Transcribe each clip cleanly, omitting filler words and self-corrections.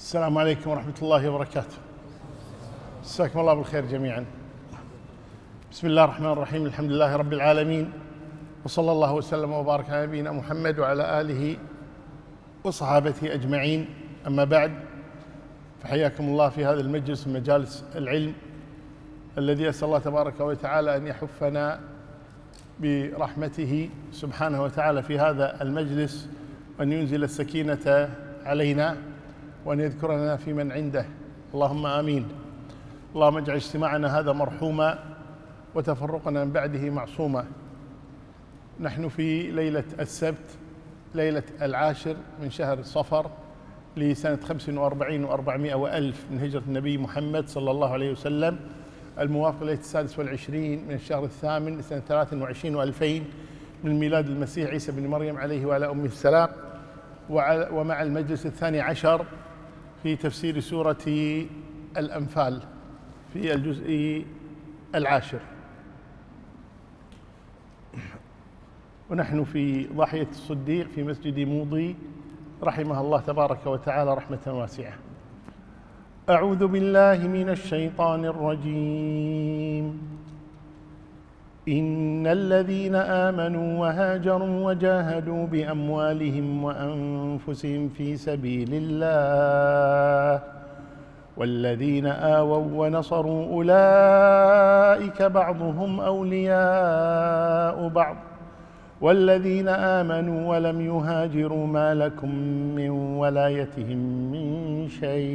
السلام عليكم ورحمة الله وبركاته. مساكم الله بالخير جميعا. بسم الله الرحمن الرحيم، الحمد لله رب العالمين، وصلى الله وسلم وبارك على نبينا محمد وعلى آله وصحابته أجمعين. أما بعد، فحياكم الله في هذا المجلس من مجالس العلم الذي أسأل الله تبارك وتعالى أن يحفنا برحمته سبحانه وتعالى في هذا المجلس، وأن ينزل السكينة علينا، وأن يذكرنا في من عنده، اللهم آمين. اللهم اجعل اجتماعنا هذا مرحوما وتفرقنا من بعده معصوما. نحن في ليلة السبت، ليلة 10 من شهر صفر لسنة 45 و400 وألف من هجرة النبي محمد صلى الله عليه وسلم، الموافق ليلة 26 من الشهر الثامن لسنة 23 و2000 من ميلاد المسيح عيسى بن مريم عليه وعلى أمه السلام، ومع المجلس 12 في تفسير سورة الأنفال في الجزء 10. ونحن في ضاحية الصديق في مسجد موضي رحمه الله تبارك وتعالى رحمة واسعة. أعوذ بالله من الشيطان الرجيم. إن الذين آمنوا وهاجروا وجاهدوا بأموالهم وأنفسهم في سبيل الله والذين آووا ونصروا أولئك بعضهم أولياء بعض والذين آمنوا ولم يهاجروا ما لكم من ولايتهم من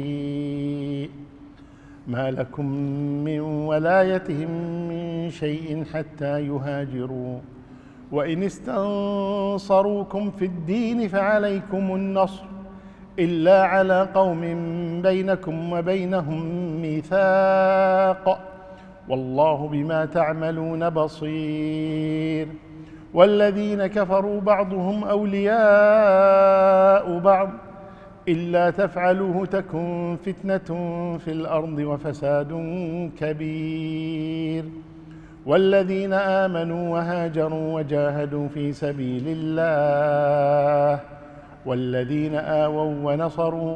شيء حتى يهاجروا، وإن استنصروكم في الدين فعليكم النصر إلا على قوم بينكم وبينهم ميثاق والله بما تعملون بصير. والذين كفروا بعضهم أولياء بعض إلا تفعلوه تكن فتنة في الأرض وفساد كبير. والذين آمنوا وهاجروا وجاهدوا في سبيل الله والذين آووا ونصروا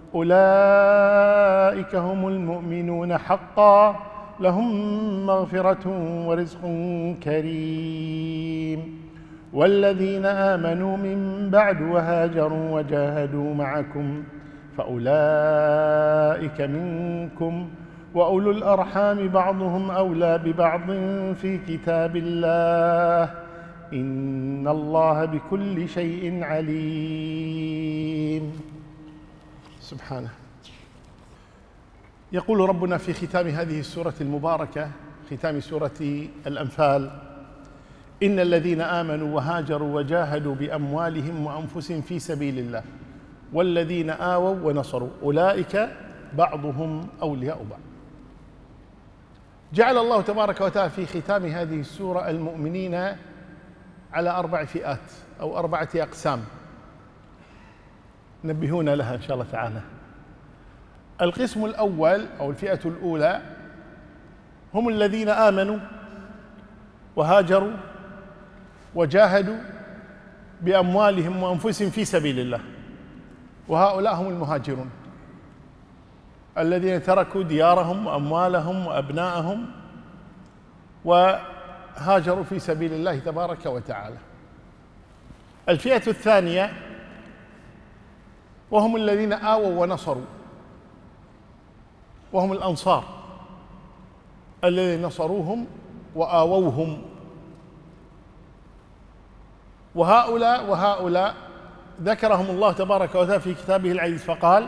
أولئك هم المؤمنون حقا لهم مغفرة ورزق كريم. والذين آمنوا من بعد وهاجروا وجاهدوا معكم فأولئك منكم وأولو الأرحام بعضهم أولى ببعض في كتاب الله إن الله بكل شيء عليم. سبحانه. يقول ربنا في ختام هذه السورة المباركة، ختام سورة الأنفال: إن الذين آمنوا وهاجروا وجاهدوا بأموالهم وأنفسهم في سبيل الله والذين آووا ونصروا أولئك بعضهم أولياء بعض. جعل الله تبارك وتعالى في ختام هذه السورة المؤمنين على 4 فئات أو 4 أقسام نبهونا لها إن شاء الله تعالى. القسم الأول أو الفئة الأولى هم الذين آمنوا وهاجروا وجاهدوا بأموالهم وأنفسهم في سبيل الله، وهؤلاء هم المهاجرون الذين تركوا ديارهم وأموالهم وأبناءهم وهاجروا في سبيل الله تبارك وتعالى. الفئة الثانية وهم الذين آووا ونصروا، وهم الأنصار الذين نصروهم وآووهم. وهؤلاء ذكرهم الله تبارك وتعالى في كتابه العزيز، فقال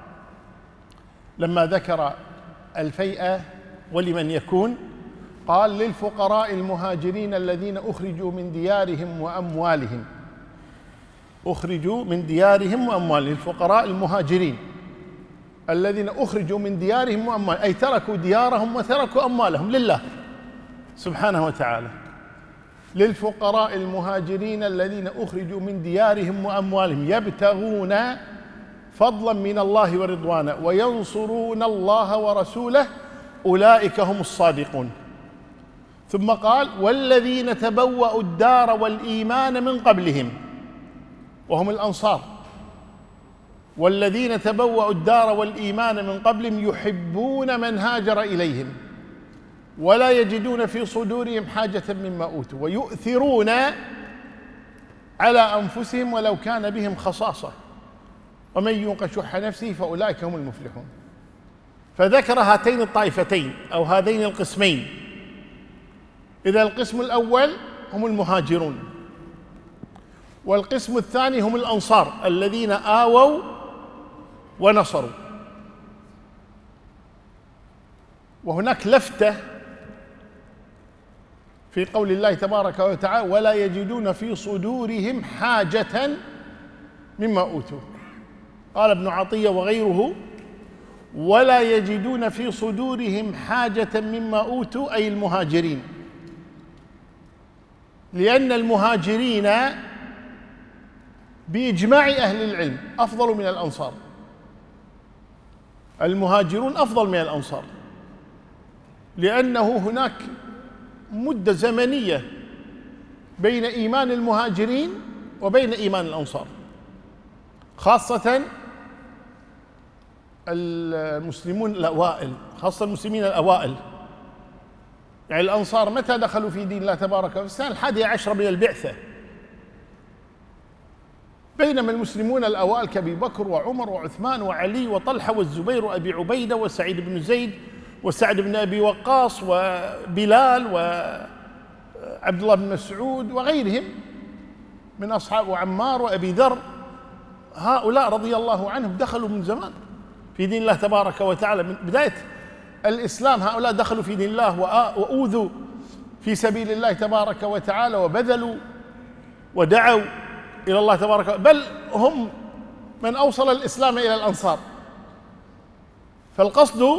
لما ذكر الفيئة ولمن يكون، قال: للفقراء المهاجرين الذين أخرجوا من ديارهم وأموالهم. أخرجوا من ديارهم وأموالهم، الفقراء المهاجرين الذين أخرجوا من ديارهم وأموالهم، أي تركوا ديارهم وتركوا أموالهم لله سبحانه وتعالى. للفقراء المهاجرين الذين أخرجوا من ديارهم وأموالهم يبتغون فضلا من الله ورضوانا وينصرون الله ورسوله أولئك هم الصادقون. ثم قال: والذين تبوأوا الدار والإيمان من قبلهم، وهم الأنصار والذين تبوأوا الدار والإيمان من قبلهم يحبون من هاجر إليهم ولا يجدون في صدورهم حاجة مما أوتوا ويؤثرون على أنفسهم ولو كان بهم خصاصة ومن يوق شح نفسه فأولئك هم المفلحون. فذكر هاتين الطائفتين أو هذين القسمين. إذا القسم الأول هم المهاجرون، والقسم الثاني هم الأنصار الذين آووا ونصروا. وهناك لفتة في قول الله تبارك وتعالى ولا يجدون في صدورهم حاجة مما أوتوا. قال ابن عطية وغيره ولا يجدون في صدورهم حاجة مما أوتوا أي المهاجرين، لأن المهاجرين بإجماع أهل العلم أفضل من الأنصار. المهاجرون أفضل من الأنصار لأنه هناك مدة زمنية بين إيمان المهاجرين وبين إيمان الأنصار، خاصة المسلمون الأوائل، خاصة المسلمين الأوائل. يعني الأنصار متى دخلوا في دين الله تبارك وتعالى؟ في السنة 11 من البعثة، بينما المسلمون الأوائل كأبي بكر وعمر وعثمان وعلي وطلحة والزبير وأبي عبيدة وسعيد بن زيد وسعد بن أبي وقاص وبلال وعبد الله بن مسعود وغيرهم من أصحاب وعمار وأبي ذر، هؤلاء رضي الله عنهم دخلوا من زمان في دين الله تبارك وتعالى من بداية الإسلام. هؤلاء دخلوا في دين الله وأوذوا في سبيل الله تبارك وتعالى وبذلوا ودعوا إلى الله تبارك وتعالى، بل هم من أوصل الإسلام إلى الأنصار. فالقصد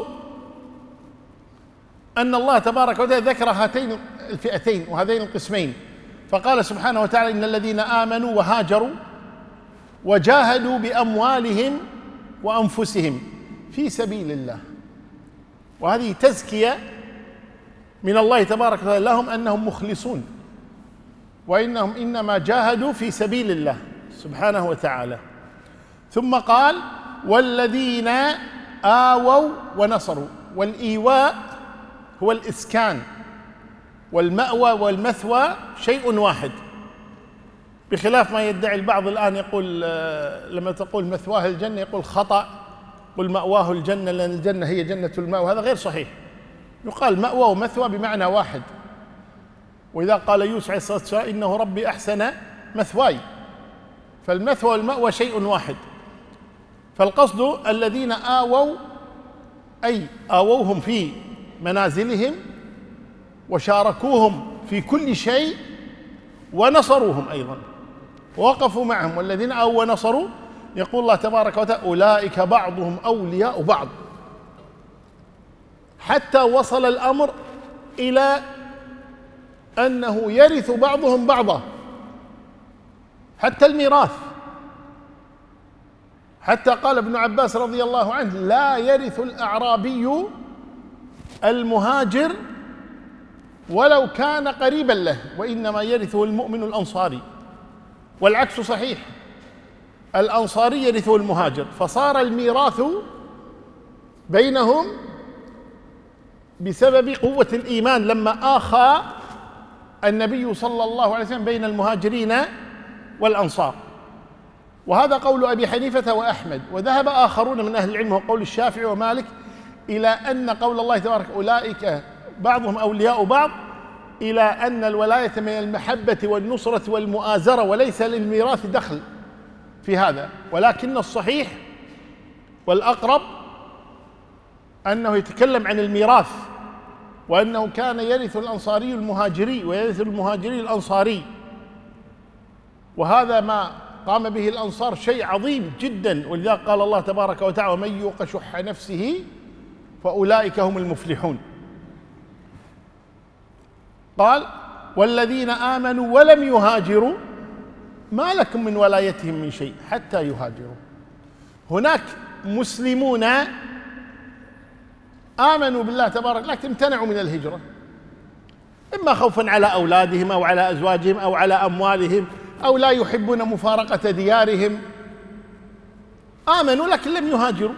أن الله تبارك وتعالى ذكر هاتين الفئتين وهذين القسمين، فقال سبحانه وتعالى إن الذين آمنوا وهاجروا وجاهدوا بأموالهم وأنفسهم في سبيل الله. وهذه تزكية من الله تبارك وتعالى لهم أنهم مخلصون، وإنهم إنما جاهدوا في سبيل الله سبحانه وتعالى. ثم قال والذين آووا ونصروا. والإيواء هو الإسكان، والمأوى والمثوى شيء واحد، بخلاف ما يدعي البعض الآن يقول لما تقول مثواه الجنة يقول خطأ، قل مأواه الجنة لأن الجنة هي جنة المأوى، هذا غير صحيح. يقال مأوى ومثوى بمعنى واحد. وإذا قال يوسف عليه الصلاة والسلام إنه ربي أحسن مثواي، فالمثوى والمأوى شيء واحد. فالقصد الذين آووا أي آووهم في منازلهم وشاركوهم في كل شيء ونصروهم أيضا ووقفوا معهم. والذين آووا ونصروا يقول الله تبارك وتعالى أولئك بعضهم أولياء بعض، حتى وصل الأمر إلى أنه يرث بعضهم بعضا، حتى الميراث. حتى قال ابن عباس رضي الله عنه لا يرث الأعرابي المهاجر ولو كان قريبا له، وإنما يرثه المؤمن الأنصاري. والعكس صحيح، الأنصاري يرثه المهاجر. فصار الميراث بينهم بسبب قوة الإيمان لما آخى النبي صلى الله عليه وسلم بين المهاجرين والأنصار. وهذا قول أبي حنيفة وأحمد. وذهب آخرون من أهل العلم وقول الشافعي ومالك إلى أن قول الله تبارك أولئك بعضهم أولياء بعض إلى أن الولاية من المحبة والنصرة والمؤازرة، وليس للميراث دخل في هذا. ولكن الصحيح والأقرب أنه يتكلم عن الميراث، وأنه كان يرث الأنصاري المهاجري ويرث المهاجري الأنصاري. وهذا ما قام به الأنصار شيء عظيم جدا. ولذلك قال الله تبارك وتعالى ومن يوق شح نفسه فأولئك هم المفلحون. قال والذين آمنوا ولم يهاجروا ما لكم من ولايتهم من شيء حتى يهاجروا. هناك مسلمون آمنوا بالله تبارك لكن امتنعوا من الهجرة، إما خوفا على أولادهم أو على أزواجهم أو على أموالهم أو لا يحبون مفارقة ديارهم، آمنوا لكن لم يهاجروا.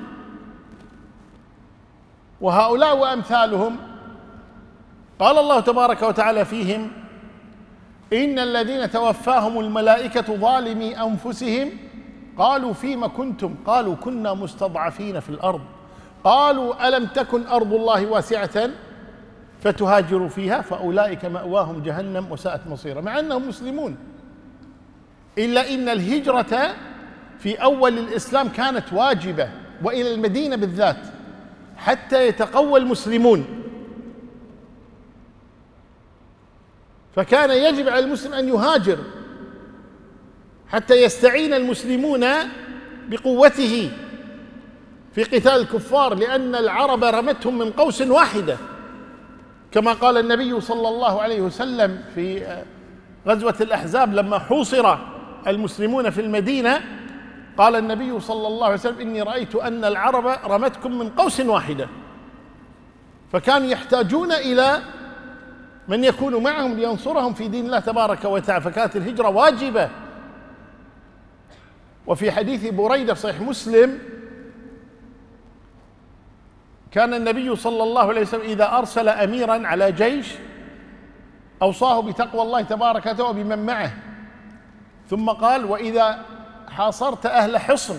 وهؤلاء وأمثالهم قال الله تبارك وتعالى فيهم: إن الذين توفاهم الملائكة ظالمي أنفسهم قالوا فيم كنتم قالوا كنا مستضعفين في الأرض قالوا ألم تكن أرض الله واسعة فتهاجروا فيها فأولئك مأواهم جهنم وساءت مصيرا. مع أنهم مسلمون، إلا إن الهجرة في أول الإسلام كانت واجبة، وإلى المدينة بالذات حتى يتقوى المسلمون، فكان يجب على المسلم أن يهاجر حتى يستعين المسلمون بقوته في قتال الكفار، لأن العرب رمتهم من قوس واحدة، كما قال النبي صلى الله عليه وسلم في غزوة الأحزاب لما حوصر المسلمون في المدينة، قال النبي صلى الله عليه وسلم: إني رأيت أن العرب رمتكم من قوس واحدة. فكانوا يحتاجون إلى من يكون معهم لينصرهم في دين الله تبارك وتعالى، فكانت الهجرة واجبة. وفي حديث بريدة في صحيح مسلم: كان النبي صلى الله عليه وسلم إذا أرسل أميرا على جيش أوصاه بتقوى الله تبارك وتعالى وبمن معه، ثم قال: وإذا حاصرت أهل حصن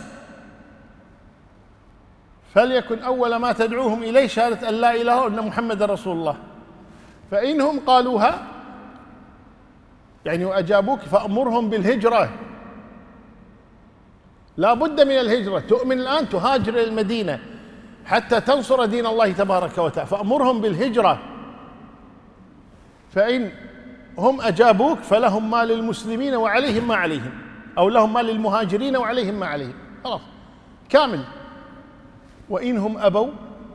فليكن أول ما تدعوهم إليه شهادة أن لا إله إلا الله وأن محمد رسول الله، فإنهم قالوها يعني وأجابوك فأمرهم بالهجرة، لا بد من الهجرة، تؤمن الآن تهاجر إلى المدينة حتى تنصر دين الله تبارك وتعالى، فأمرهم بالهجرة، فإن هم أجابوك فلهم ما للمسلمين وعليهم ما عليهم، أو لهم ما للمهاجرين وعليهم ما عليهم، خلاص كامل. وإنهم أبوا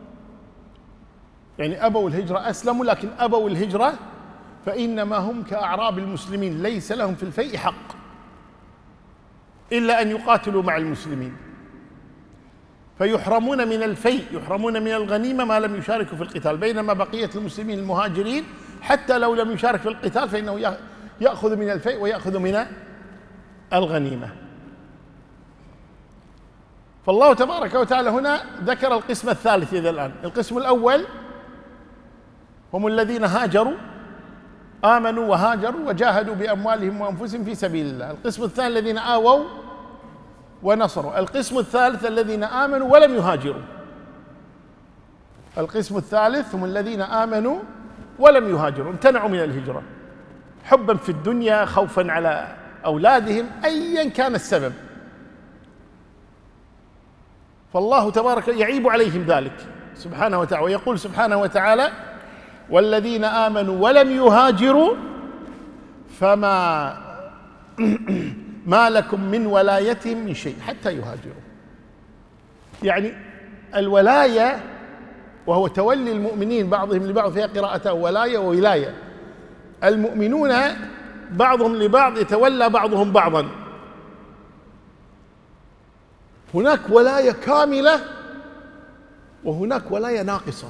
يعني أبوا الهجرة، أسلموا لكن أبوا الهجرة، فإنما هم كأعراب المسلمين ليس لهم في الفيء حق إلا أن يقاتلوا مع المسلمين، فيحرمون من الفيء، يحرمون من الغنيمة ما لم يشاركوا في القتال، بينما بقية المسلمين المهاجرين حتى لو لم يشارك في القتال فإنه يأخذ من الفيء ويأخذ من الغنيمة. فالله تبارك وتعالى هنا ذكر القسم الثالث إذا الآن. القسم الأول هم الذين هاجروا، آمنوا وهاجروا وجاهدوا بأموالهم وأنفسهم في سبيل الله. القسم الثاني الذين آووا ونصروا. القسم الثالث الذين آمنوا ولم يهاجروا. القسم الثالث هم الذين آمنوا ولم يهاجروا، امتنعوا من الهجرة حبا في الدنيا، خوفا على أولادهم، أيا كان السبب، فالله تبارك يعيب عليهم ذلك سبحانه وتعالى، ويقول سبحانه وتعالى: والذين آمنوا ولم يهاجروا فما ما لكم من ولايتهم من شيء حتى يهاجروا. يعني الولاية وهو تولي المؤمنين بعضهم لبعض، فيها قراءة ولاية وولاية، المؤمنون بعضهم لبعض يتولى بعضهم بعضا. هناك ولاية كاملة وهناك ولاية ناقصة.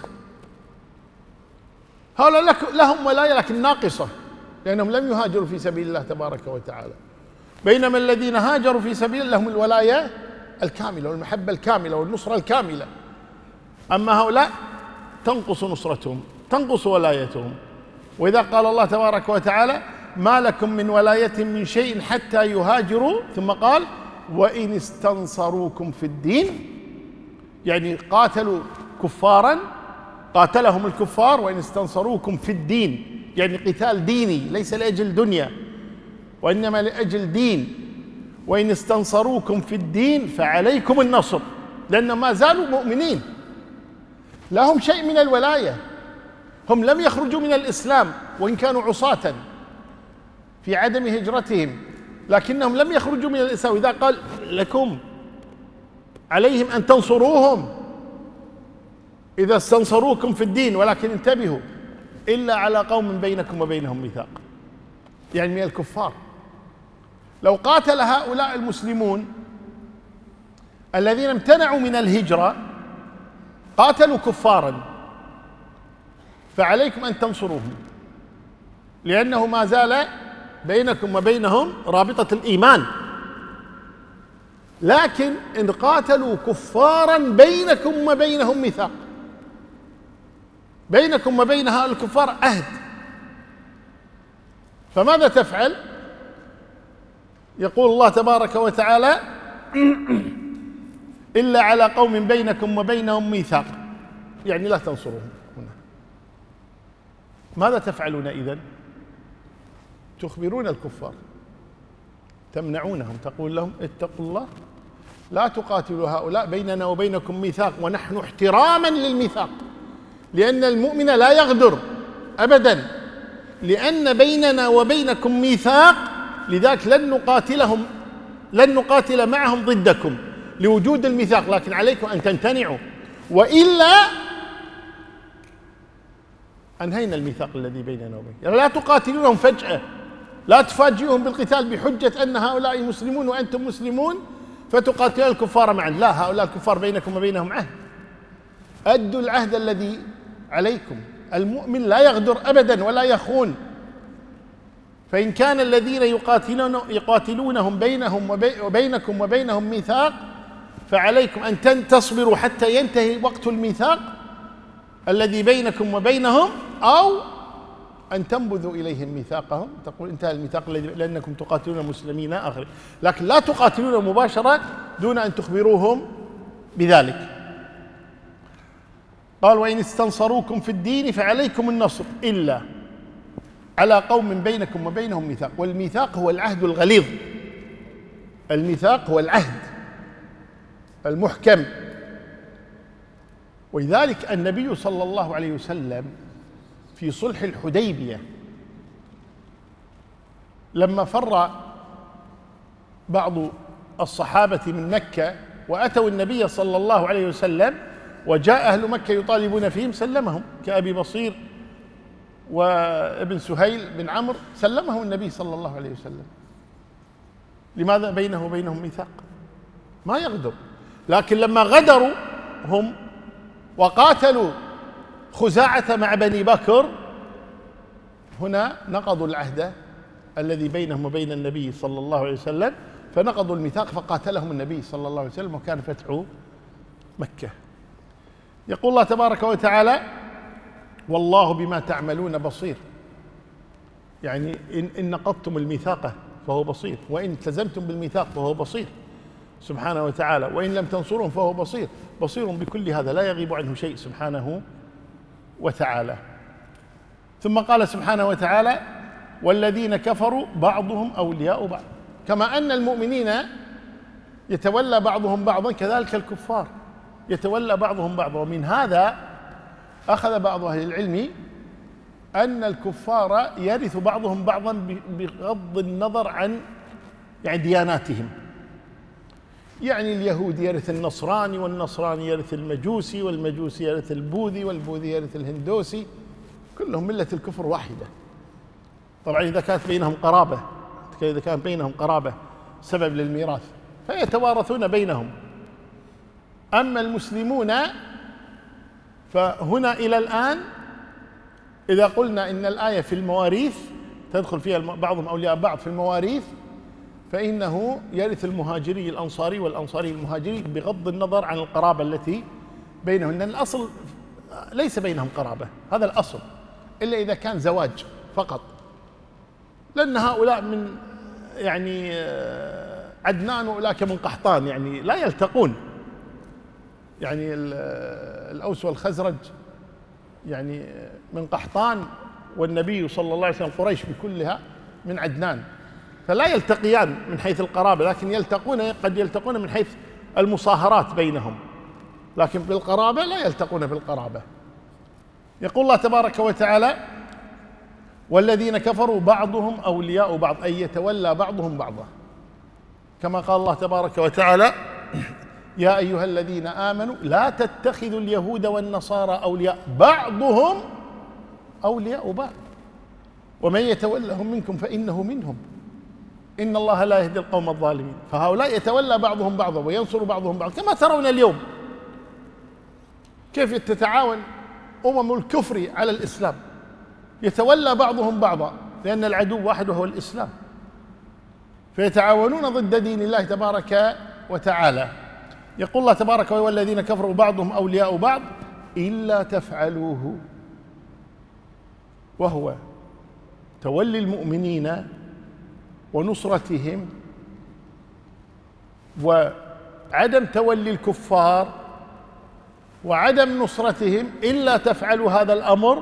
هؤلاء لهم ولاية لكن ناقصة لأنهم لم يهاجروا في سبيل الله تبارك وتعالى، بينما الذين هاجروا في سبيل الله لهم الولاية الكاملة والمحبة الكاملة والنصرة الكاملة. أما هؤلاء تنقص نصرتهم، تنقص ولايتهم. وإذا قال الله تبارك وتعالى: ما لكم من ولاية من شيء حتى يهاجروا، ثم قال: وإن استنصروكم في الدين، يعني قاتلوا كفارا، قاتلهم الكفار، وإن استنصروكم في الدين يعني قتال ديني ليس لأجل دنيا وإنما لأجل دين. وإن استنصروكم في الدين فعليكم النصر، لأنهم ما زالوا مؤمنين، لهم شيء من الولاية، هم لم يخرجوا من الإسلام وإن كانوا عصاة في عدم هجرتهم، لكنهم لم يخرجوا من الإسلام. إذا قال لكم عليهم أن تنصروهم إذا استنصروكم في الدين، ولكن انتبهوا إلا على قوم بينكم وبينهم ميثاق، يعني من الكفار. لو قاتل هؤلاء المسلمون الذين امتنعوا من الهجرة قاتلوا كفارا فعليكم أن تنصروهم، لأنه ما زال بينكم وبينهم رابطة الإيمان، لكن إن قاتلوا كفارا بينكم وبينهم ميثاق، بينكم وبين هؤلاء الكفار عهد، فماذا تفعل؟ يقول الله تبارك وتعالى: إلا على قوم بينكم وبينهم ميثاق، يعني لا تنصروهم. ماذا تفعلون إذن؟ تخبرون الكفار، تمنعونهم، تقول لهم: اتقوا الله، لا تقاتلوا هؤلاء، بيننا وبينكم ميثاق، ونحن احتراما للميثاق، لأن المؤمن لا يغدر أبدا، لأن بيننا وبينكم ميثاق، لذلك لن نقاتل معهم ضدكم لوجود الميثاق، لكن عليكم أن تمتنعوا، وإلا أنهينا الميثاق الذي بيننا وبينكم. يعني لا تقاتلونهم فجأة، لا تفاجئوهم بالقتال بحجة أن هؤلاء مسلمون وأنتم مسلمون فتقاتلون الكفار معا، لا، هؤلاء الكفار بينكم وبينهم عهد، أدوا العهد الذي عليكم. المؤمن لا يغدر أبدا ولا يخون، فإن كان الذين يقاتلونهم بينكم وبينهم ميثاق فعليكم أن تصبروا حتى ينتهي وقت الميثاق الذي بينكم وبينهم، أو أن تنبذوا إليهم ميثاقهم، تقول انتهى الميثاق لأنكم تقاتلون مسلمين آخر، لكن لا تقاتلون مباشرة دون أن تخبروهم بذلك. قال: وإن استنصروكم في الدين فعليكم النصر إلا على قوم بينكم وبينهم ميثاق. والميثاق هو العهد الغليظ، الميثاق هو العهد المحكم. ولذلك النبي صلى الله عليه وسلم في صلح الحديبية لما فر بعض الصحابة من مكة وأتوا النبي صلى الله عليه وسلم، وجاء أهل مكة يطالبون فيهم، سلمهم، كأبي بصير وابن سهيل بن عمرو، سلمهم النبي صلى الله عليه وسلم. لماذا؟ بينه وبينهم ميثاق، ما يغدر. لكن لما غدروا هم وقاتلوا خزاعة مع بني بكر، هنا نقضوا العهد الذي بينهم وبين النبي صلى الله عليه وسلم، فنقضوا الميثاق فقاتلهم النبي صلى الله عليه وسلم، وكان فتح مكة. يقول الله تبارك وتعالى: والله بما تعملون بصير. يعني إن نقضتم الميثاق فهو بصير، وإن التزمتم بالميثاق فهو بصير سبحانه وتعالى، وإن لم تنصرهم فهو بصير، بصير بكل هذا، لا يغيب عنه شيء سبحانه وتعالى. ثم قال سبحانه وتعالى: والذين كفروا بعضهم أولياء بعض. كما أن المؤمنين يتولى بعضهم بعضا، كذلك الكفار يتولى بعضهم بعضا. ومن هذا أخذ بعض أهل العلم أن الكفار يرث بعضهم بعضا بغض النظر عن دياناتهم. يعني اليهود يرث النصراني، والنصراني يرث المجوسي، والمجوسي يرث البوذي، والبوذي يرث الهندوسي، كلهم ملة الكفر واحدة. طبعا إذا كانت بينهم قرابة سبب للميراث فيتوارثون بينهم. أما المسلمون فهنا إلى الآن إذا قلنا إن الآية في المواريث تدخل فيها بعضهم أولياء بعض في المواريث، فإنه يرث المهاجري الأنصاري والأنصاري المهاجري بغض النظر عن القرابة التي بينهم، لأن الأصل ليس بينهم قرابة، هذا الأصل، إلا إذا كان زواج فقط، لأن هؤلاء من عدنان وأولاك من قحطان، يعني لا يلتقون. يعني الأوس والخزرج يعني من قحطان، والنبي صلى الله عليه وسلم قريش بكلها من عدنان، فلا يلتقيان من حيث القرابة، لكن قد يلتقون من حيث المصاهرات بينهم، لكن بالقرابة لا يلتقون بالقرابة. يقول الله تبارك وتعالى: والذين كفروا بعضهم أولياء بعض، أي يتولى بعضهم بعضا، كما قال الله تبارك وتعالى: يا أيها الذين آمنوا لا تتخذوا اليهود والنصارى أولياء بعضهم أولياء بعض ومن يتولهم منكم فإنه منهم إن الله لا يهدي القوم الظالمين. فهؤلاء يتولى بعضهم بعضا وينصر بعضهم بعضا، كما ترون اليوم كيف تتعاون الكفر على الإسلام، يتولى بعضهم بعضا لأن العدو واحد وهو الإسلام، فيتعاونون ضد دين الله تبارك وتعالى. يقول الله تبارك وتعالى: والذين كفروا بعضهم أولياء بعض إلا تفعلوه، وهو تولي المؤمنين ونصرتهم وعدم تولي الكفار وعدم نصرتهم. إلا تفعلوا هذا الأمر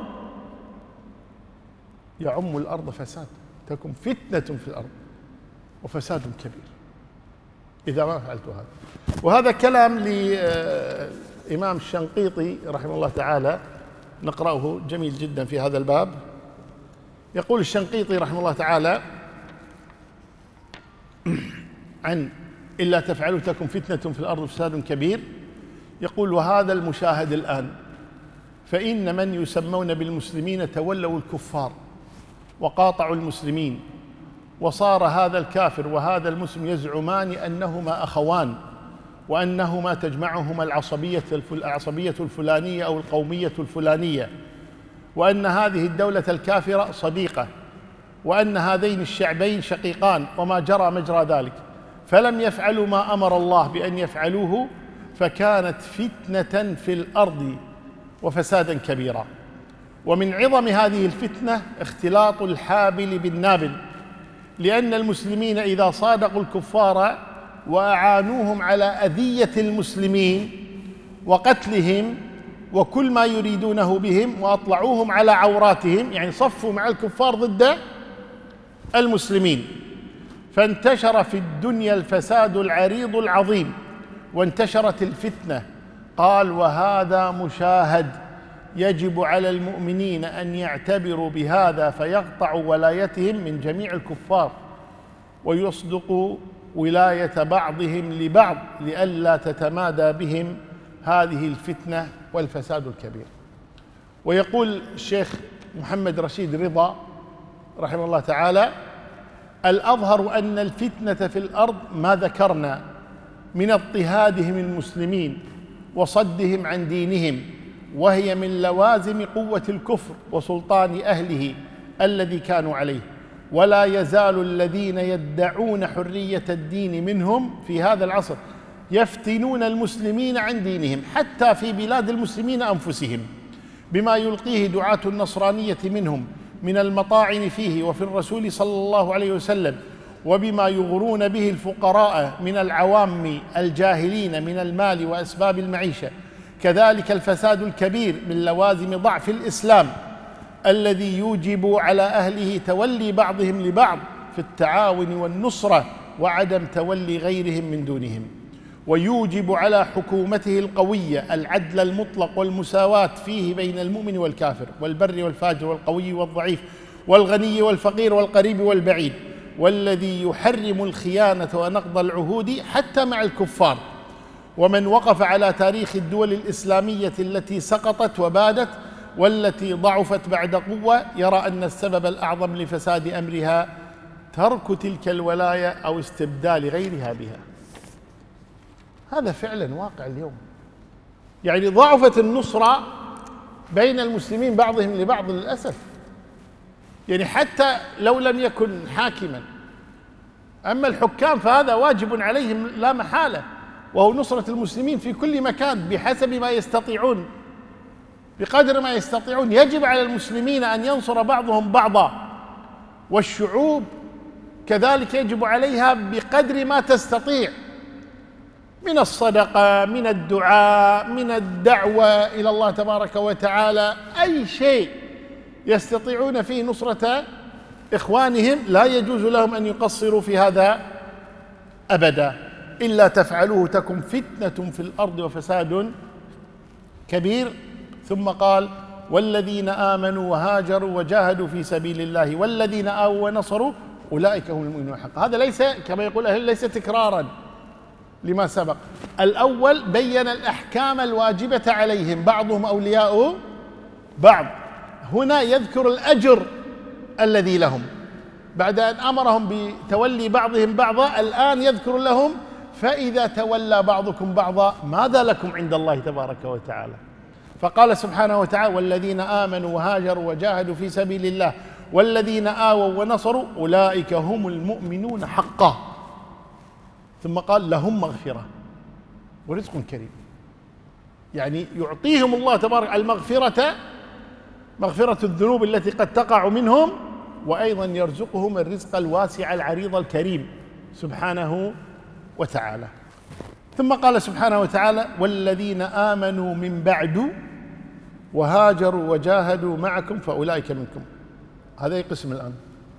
يعم الأرض فساد، تكون فتنة في الأرض وفساد كبير إذا ما فعلت هذا. وهذا كلام لإمام الشنقيطي رحمه الله تعالى، نقرأه جميل جدا في هذا الباب. يقول الشنقيطي رحمه الله تعالى عن إلا تفعلوا تكن فتنة في الأرض وفساد كبير، يقول: وهذا المشاهد الآن، فإن من يسمون بالمسلمين تولوا الكفار وقاطعوا المسلمين، وصار هذا الكافر وهذا المسلم يزعمان أنهما أخوان، وأنهما تجمعهما العصبية الفلانية أو القومية الفلانية، وأن هذه الدولة الكافرة صديقة، وأن هذين الشعبين شقيقان، وما جرى مجرى ذلك، فلم يفعلوا ما أمر الله بأن يفعلوه، فكانت فتنة في الأرض وفسادا كبيرا. ومن عظم هذه الفتنة اختلاط الحابل بالنابل، لأن المسلمين إذا صادقوا الكفار وأعانوهم على أذية المسلمين وقتلهم وكل ما يريدونه بهم، وأطلعوهم على عوراتهم، يعني صفوا مع الكفار ضد المسلمين، فانتشر في الدنيا الفساد العريض العظيم، وانتشرت الفتنة. قال: وهذا مشاهد، يجب على المؤمنين أن يعتبروا بهذا، فيقطعوا ولايتهم من جميع الكفار، ويصدقوا ولاية بعضهم لبعض، لئلا تتمادى بهم هذه الفتنة والفساد الكبير. ويقول الشيخ محمد رشيد رضا رحمه الله تعالى: الأظهر أن الفتنة في الأرض ما ذكرنا من اضطهادهم المسلمين وصدهم عن دينهم، وهي من لوازم قوة الكفر وسلطان أهله الذي كانوا عليه. ولا يزال الذين يدعون حرية الدين منهم في هذا العصر يفتنون المسلمين عن دينهم، حتى في بلاد المسلمين أنفسهم، بما يلقيه دعاة النصرانية منهم من المطاعن فيه وفي الرسول صلى الله عليه وسلم، وبما يغرون به الفقراء من العوام الجاهلين من المال وأسباب المعيشة. كذلك الفساد الكبير من لوازم ضعف الإسلام الذي يوجب على أهله تولي بعضهم لبعض في التعاون والنصرة، وعدم تولي غيرهم من دونهم، ويوجب على حكومته القوية العدل المطلق والمساواة فيه بين المؤمن والكافر والبر والفاجر والقوي والضعيف والغني والفقير والقريب والبعيد، والذي يحرم الخيانة ونقض العهود حتى مع الكفار. ومن وقف على تاريخ الدول الإسلامية التي سقطت وبادت والتي ضعفت بعد قوة يرى أن السبب الأعظم لفساد أمرها ترك تلك الولاية أو استبدال غيرها بها. هذا فعلا واقع اليوم، يعني ضعفت النصرة بين المسلمين بعضهم لبعض للأسف، يعني حتى لو لم يكن حاكما، أما الحكام فهذا واجب عليهم لا محالة، وهو نصرة المسلمين في كل مكان بحسب ما يستطيعون، بقدر ما يستطيعون. يجب على المسلمين أن ينصر بعضهم بعضا، والشعوب كذلك يجب عليها بقدر ما تستطيع من الصدقة، من الدعاء، من الدعوة إلى الله تبارك وتعالى، أي شيء يستطيعون فيه نصرة إخوانهم لا يجوز لهم أن يقصروا في هذا أبدا. إلا تفعلوه تكن فتنة في الأرض وفساد كبير. ثم قال: والذين آمنوا وهاجروا وجاهدوا في سبيل الله والذين آووا ونصروا أولئك هم المؤمنون حقا. هذا ليس كما يقول أهل، ليس تكرارا لما سبق. الأول بين الأحكام الواجبة عليهم، بعضهم أولياء بعض. هنا يذكر الأجر الذي لهم بعد أن أمرهم بتولي بعضهم بعضا، الآن يذكر لهم: فإذا تولى بعضكم بعضا ماذا لكم عند الله تبارك وتعالى. فقال سبحانه وتعالى: والذين آمنوا وهاجروا وجاهدوا في سبيل الله والذين آووا ونصروا أولئك هم المؤمنون حقا. ثم قال لهم مغفرة ورزق كريم، يعني يعطيهم الله تبارك المغفرة، مغفرة الذنوب التي قد تقع منهم، وأيضا يرزقهم الرزق الواسع العريض الكريم سبحانه وتعالى. ثم قال سبحانه وتعالى والذين آمنوا من بعد وهاجروا وجاهدوا معكم فأولئك منكم. هذا أي قسم الآن؟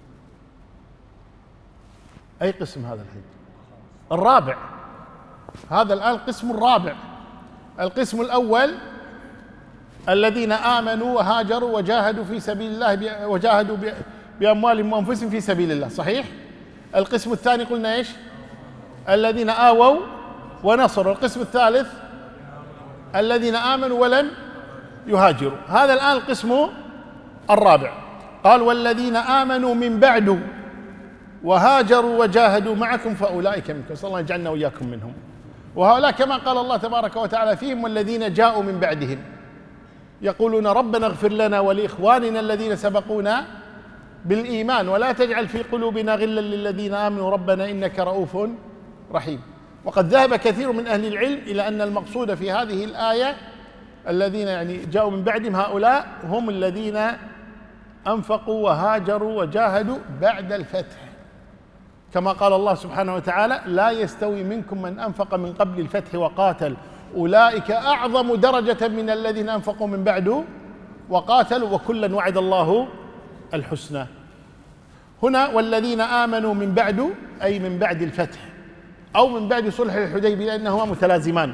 أي قسم هذا الحين؟ الرابع. هذا الآن القسم الرابع. القسم الأول الذين آمنوا وهاجروا وجاهدوا في سبيل الله، وجاهدوا بأموالهم وأنفسهم في سبيل الله، صحيح؟ القسم الثاني قلنا إيش؟ الذين آووا ونصروا. القسم الثالث الذين آمنوا ولم يهاجروا. هذا الآن القسم الرابع. قال والذين آمنوا من بعد وهاجروا وجاهدوا معكم فأولئك منكم، صلى الله يجعلنا وإياكم منهم. وهؤلاء كما قال الله تبارك وتعالى فيهم والذين جاءوا من بعدهم يقولون ربنا اغفر لنا ولإخواننا الذين سبقونا بالإيمان ولا تجعل في قلوبنا غلا للذين آمنوا ربنا إنك رؤوف رحيم. وقد ذهب كثير من أهل العلم إلى أن المقصود في هذه الآية الذين يعني جاءوا من بعدهم هؤلاء هم الذين أنفقوا وهاجروا وجاهدوا بعد الفتح، كما قال الله سبحانه وتعالى لا يستوي منكم من أنفق من قبل الفتح وقاتل أولئك أعظم درجة من الذين أنفقوا من بعد وقاتلوا وكلا وعد الله الحسنى. هنا والذين آمنوا من بعد أي من بعد الفتح أو من بعد صلح الحديبية لأنهما متلازمان.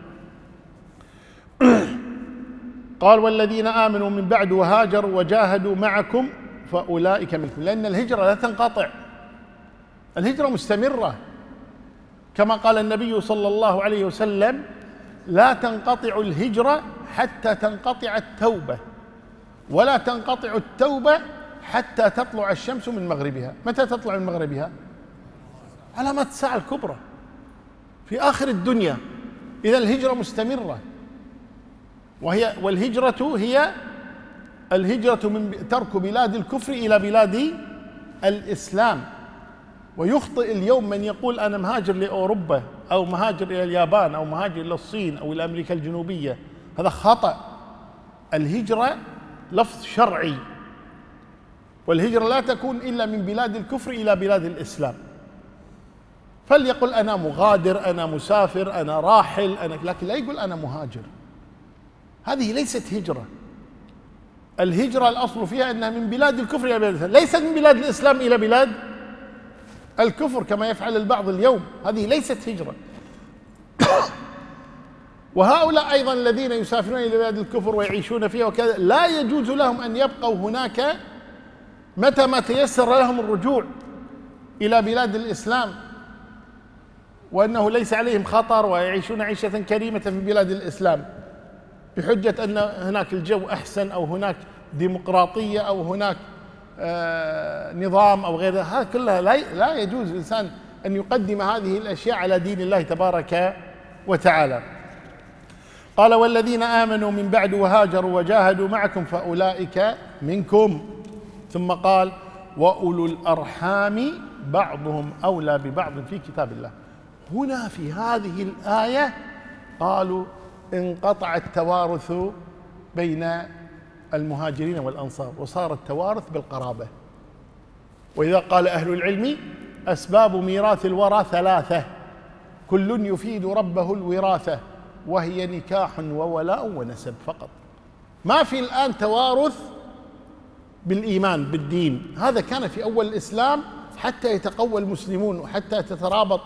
قال والذين آمنوا من بعد وهاجروا وجاهدوا معكم فأولئك منكم، لأن الهجرة لا تنقطع، الهجرة مستمرة، كما قال النبي صلى الله عليه وسلم لا تنقطع الهجرة حتى تنقطع التوبة، ولا تنقطع التوبة حتى تطلع الشمس من مغربها. متى تطلع من مغربها؟ علامات الساعة الكبرى في آخر الدنيا. إذا الهجرة مستمرة، والهجرة هي الهجرة من ترك بلاد الكفر إلى بلاد الإسلام. ويخطئ اليوم من يقول أنا مهاجر لأوروبا أو مهاجر إلى اليابان أو مهاجر إلى الصين أو إلى أمريكا الجنوبية، هذا خطأ. الهجرة لفظ شرعي، والهجرة لا تكون إلا من بلاد الكفر إلى بلاد الإسلام. فليقل أنا مغادر، أنا مسافر، أنا راحل، لكن لا يقول أنا مهاجر. هذه ليست هجرة. الهجرة الأصل فيها أنها من بلاد الكفر إلى بلاد الإسلام، ليست من بلاد الإسلام إلى بلاد الكفر كما يفعل البعض اليوم. هذه ليست هجرة. وهؤلاء أيضا الذين يسافرون إلى بلاد الكفر ويعيشون فيها وكذا لا يجوز لهم أن يبقوا هناك متى ما تيسر لهم الرجوع إلى بلاد الإسلام، وأنه ليس عليهم خطر ويعيشون عيشة كريمة في بلاد الإسلام بحجة أن هناك الجو أحسن أو هناك ديمقراطية أو هناك نظام أو غيره. هذا كلها لا يجوز الإنسان أن يقدم هذه الأشياء على دين الله تبارك وتعالى. قال والذين آمنوا من بعد وهاجروا وجاهدوا معكم فأولئك منكم. ثم قال وأولو الأرحام بعضهم أولى ببعض في كتاب الله. هنا في هذه الآية قالوا انقطع التوارث بين المهاجرين والأنصار وصار التوارث بالقرابة. وإذا قال أهل العلم أسباب ميراث الورى ثلاثة كل يفيد ربه الوراثة وهي نكاح وولاء ونسب فقط. ما في الآن توارث بالإيمان بالدين، هذا كان في أول الإسلام حتى يتقوى المسلمون وحتى تترابط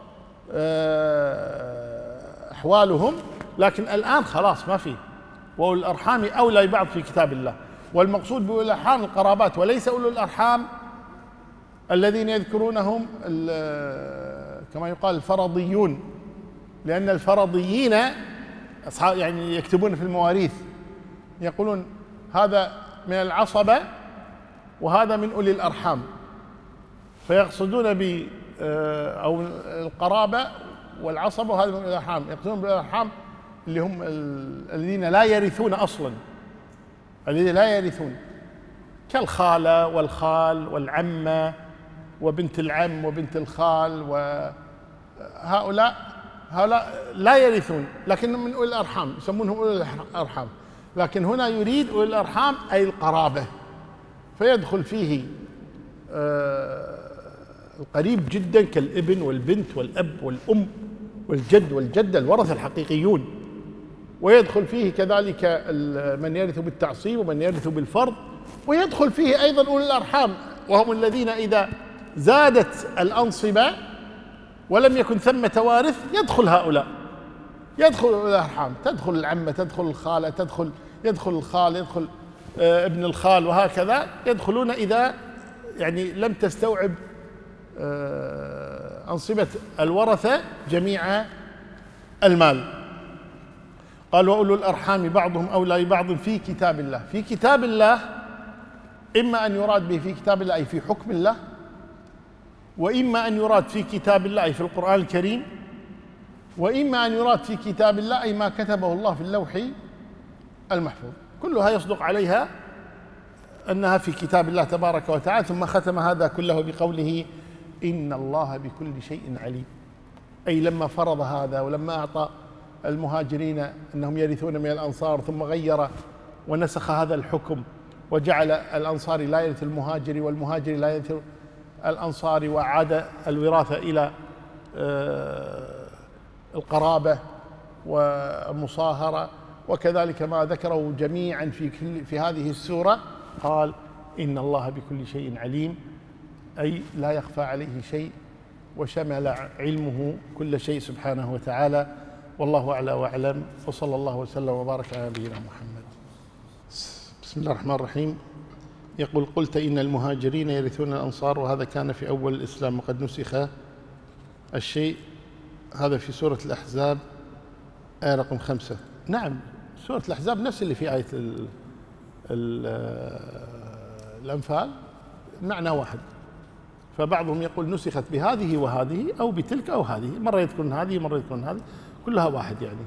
أحوالهم، لكن الآن خلاص ما في. وأولو الأرحام أولى ببعض في كتاب الله. والمقصود بأولو الأرحام القرابات وليس أولو الأرحام الذين يذكرونهم كما يقال الفرضيون، لأن الفرضيين أصحاب يعني يكتبون في المواريث يقولون هذا من العصبة وهذا من أولي الأرحام، فيقصدون ب أو القرابة والعصبة وهذا من أولي الأرحام، يقصدون بالأولي الأرحام اللي هم الذين لا يرثون أصلا، الذين لا يرثون كالخالة والخال والعمة وبنت العم وبنت الخال هؤلاء لا يرثون، لكنهم من أولي الأرحام، يسمونهم أولي الأرحام. لكن هنا يريد أولي الأرحام أي القرابة، فيدخل فيه القريب جدا كالابن والبنت والأب والأم والجد والجدة، الورثة الحقيقيون. ويدخل فيه كذلك من يرث بالتعصيب ومن يرث بالفرض، ويدخل فيه أيضا أولي الأرحام، وهم الذين إذا زادت الأنصبة ولم يكن ثمة وارث يدخل هؤلاء، يدخل أولي الأرحام، تدخل العمة، تدخل الخالة، يدخل الخال، يدخل ابن الخال، وهكذا يدخلون إذا يعني لم تستوعب أنصبة الورثة جميع المال. قال وأولو الأرحام بعضهم أولى ببعض في كتاب الله. في كتاب الله إما أن يراد به في كتاب الله أي في حكم الله، وإما أن يراد في كتاب الله أي في القرآن الكريم، وإما أن يراد في كتاب الله أي ما كتبه الله في اللوح المحفوظ. كلها يصدق عليها أنها في كتاب الله تبارك وتعالى. ثم ختم هذا كله بقوله إن الله بكل شيء عليم، أي لما فرض هذا ولما أعطى المهاجرين أنهم يرثون من الأنصار، ثم غير ونسخ هذا الحكم وجعل الأنصاري لا يرث المهاجر والمهاجر لا يرث الأنصاري، وأعاد الوراثة إلى القرابة والمصاهرة، وكذلك ما ذكره جميعا في هذه السورة. قال إن الله بكل شيء عليم، أي لا يخفى عليه شيء، وشمل علمه كل شيء سبحانه وتعالى. والله أعلى وأعلم، وصلى الله وسلم وبارك على نبينا محمد. بسم الله الرحمن الرحيم. يقول قلت إن المهاجرين يرثون الأنصار، وهذا كان في أول الإسلام وقد نسخ الشيء. هذا في سورة الأحزاب آية رقم 5. نعم، سورة الأحزاب نفس اللي في آية الأنفال، معنى واحد. فبعضهم يقول نسخت بهذه وهذه أو بتلك أو هذه، مرة يذكرون هذه مرة يذكرون هذه، كلها واحد يعني.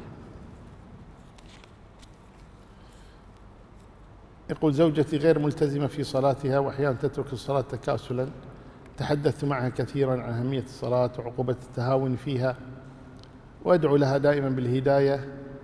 يقول زوجتي غير ملتزمة في صلاتها، وأحيانا تترك الصلاة تكاسلا. تحدثت معها كثيرا عن أهمية الصلاة وعقوبة التهاون فيها، وأدعو لها دائما بالهداية،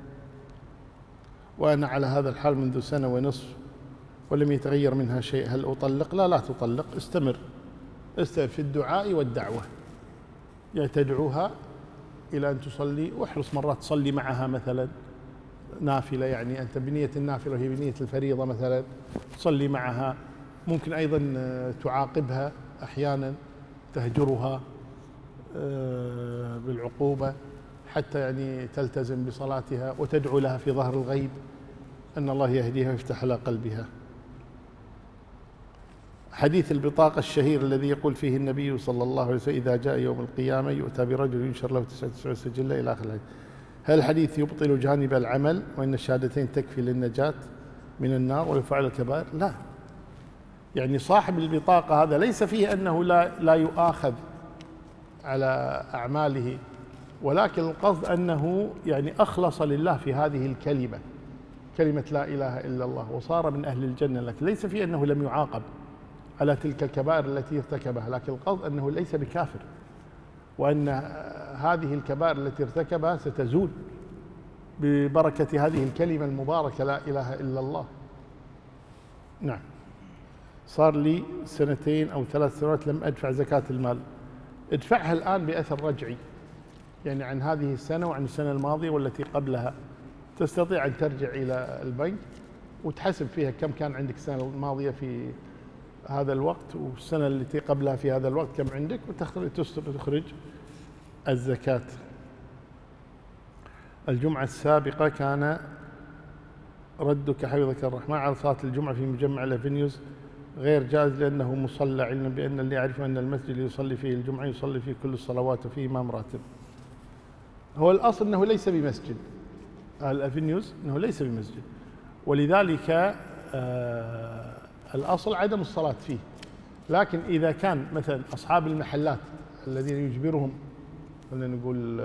وأنا على هذا الحال منذ سنة ونصف ولم يتغير منها شيء. هل أطلق؟ لا تطلق، استمر في الدعاء والدعوة، يعني تدعوها إلى أن تصلي، واحرص مرات تصلي معها مثلا نافلة، يعني أنت بنية النافلة وهي بنية الفريضة مثلا، تصلي معها. ممكن أيضا تعاقبها أحيانا، تهجرها بالعقوبة حتى يعني تلتزم بصلاتها، وتدعو لها في ظهر الغيب أن الله يهديها ويفتح على قلبها. حديث البطاقة الشهير الذي يقول فيه النبي صلى الله عليه وسلم إذا جاء يوم القيامة يؤتى برجل ينشر له 99 سجلة إلى آخر الحديث. هل الحديث يبطل جانب العمل وإن الشهادتين تكفي للنجاة من النار ويفعل الكبائر؟ لا، يعني صاحب البطاقة هذا ليس فيه أنه لا يؤاخذ على أعماله، ولكن القصد أنه يعني أخلص لله في هذه الكلمة، كلمة لا إله إلا الله، وصار من أهل الجنة، لكن ليس فيه أنه لم يعاقب على تلك الكبائر التي ارتكبها، لكن القصد أنه ليس بكافر، وأن هذه الكبائر التي ارتكبها ستزول ببركة هذه الكلمة المباركة لا إله إلا الله. نعم، صار لي 2 أو 3 سنوات لم أدفع زكاة المال، ادفعها الآن بأثر رجعي، يعني عن هذه السنة وعن السنة الماضية والتي قبلها، تستطيع أن ترجع إلى البنك وتحسب فيها كم كان عندك السنة الماضية في هذا الوقت والسنة التي قبلها في هذا الوقت كم عندك، وتخرج الزكاة. الجمعة السابقة كان ردك حفظك الرحمن على صلاة الجمعة في مجمع الأفنيوز غير جائز لأنه مصلى، علما بأن اللي يعرف أن المسجد اللي يصلي فيه الجمعة يصلي فيه كل الصلوات وفيه إمام راتب. هو الأصل أنه ليس بمسجد، الأفنيوز أنه ليس بمسجد، ولذلك الأصل عدم الصلاة فيه. لكن إذا كان مثلا أصحاب المحلات الذين يجبرهم خلينا نقول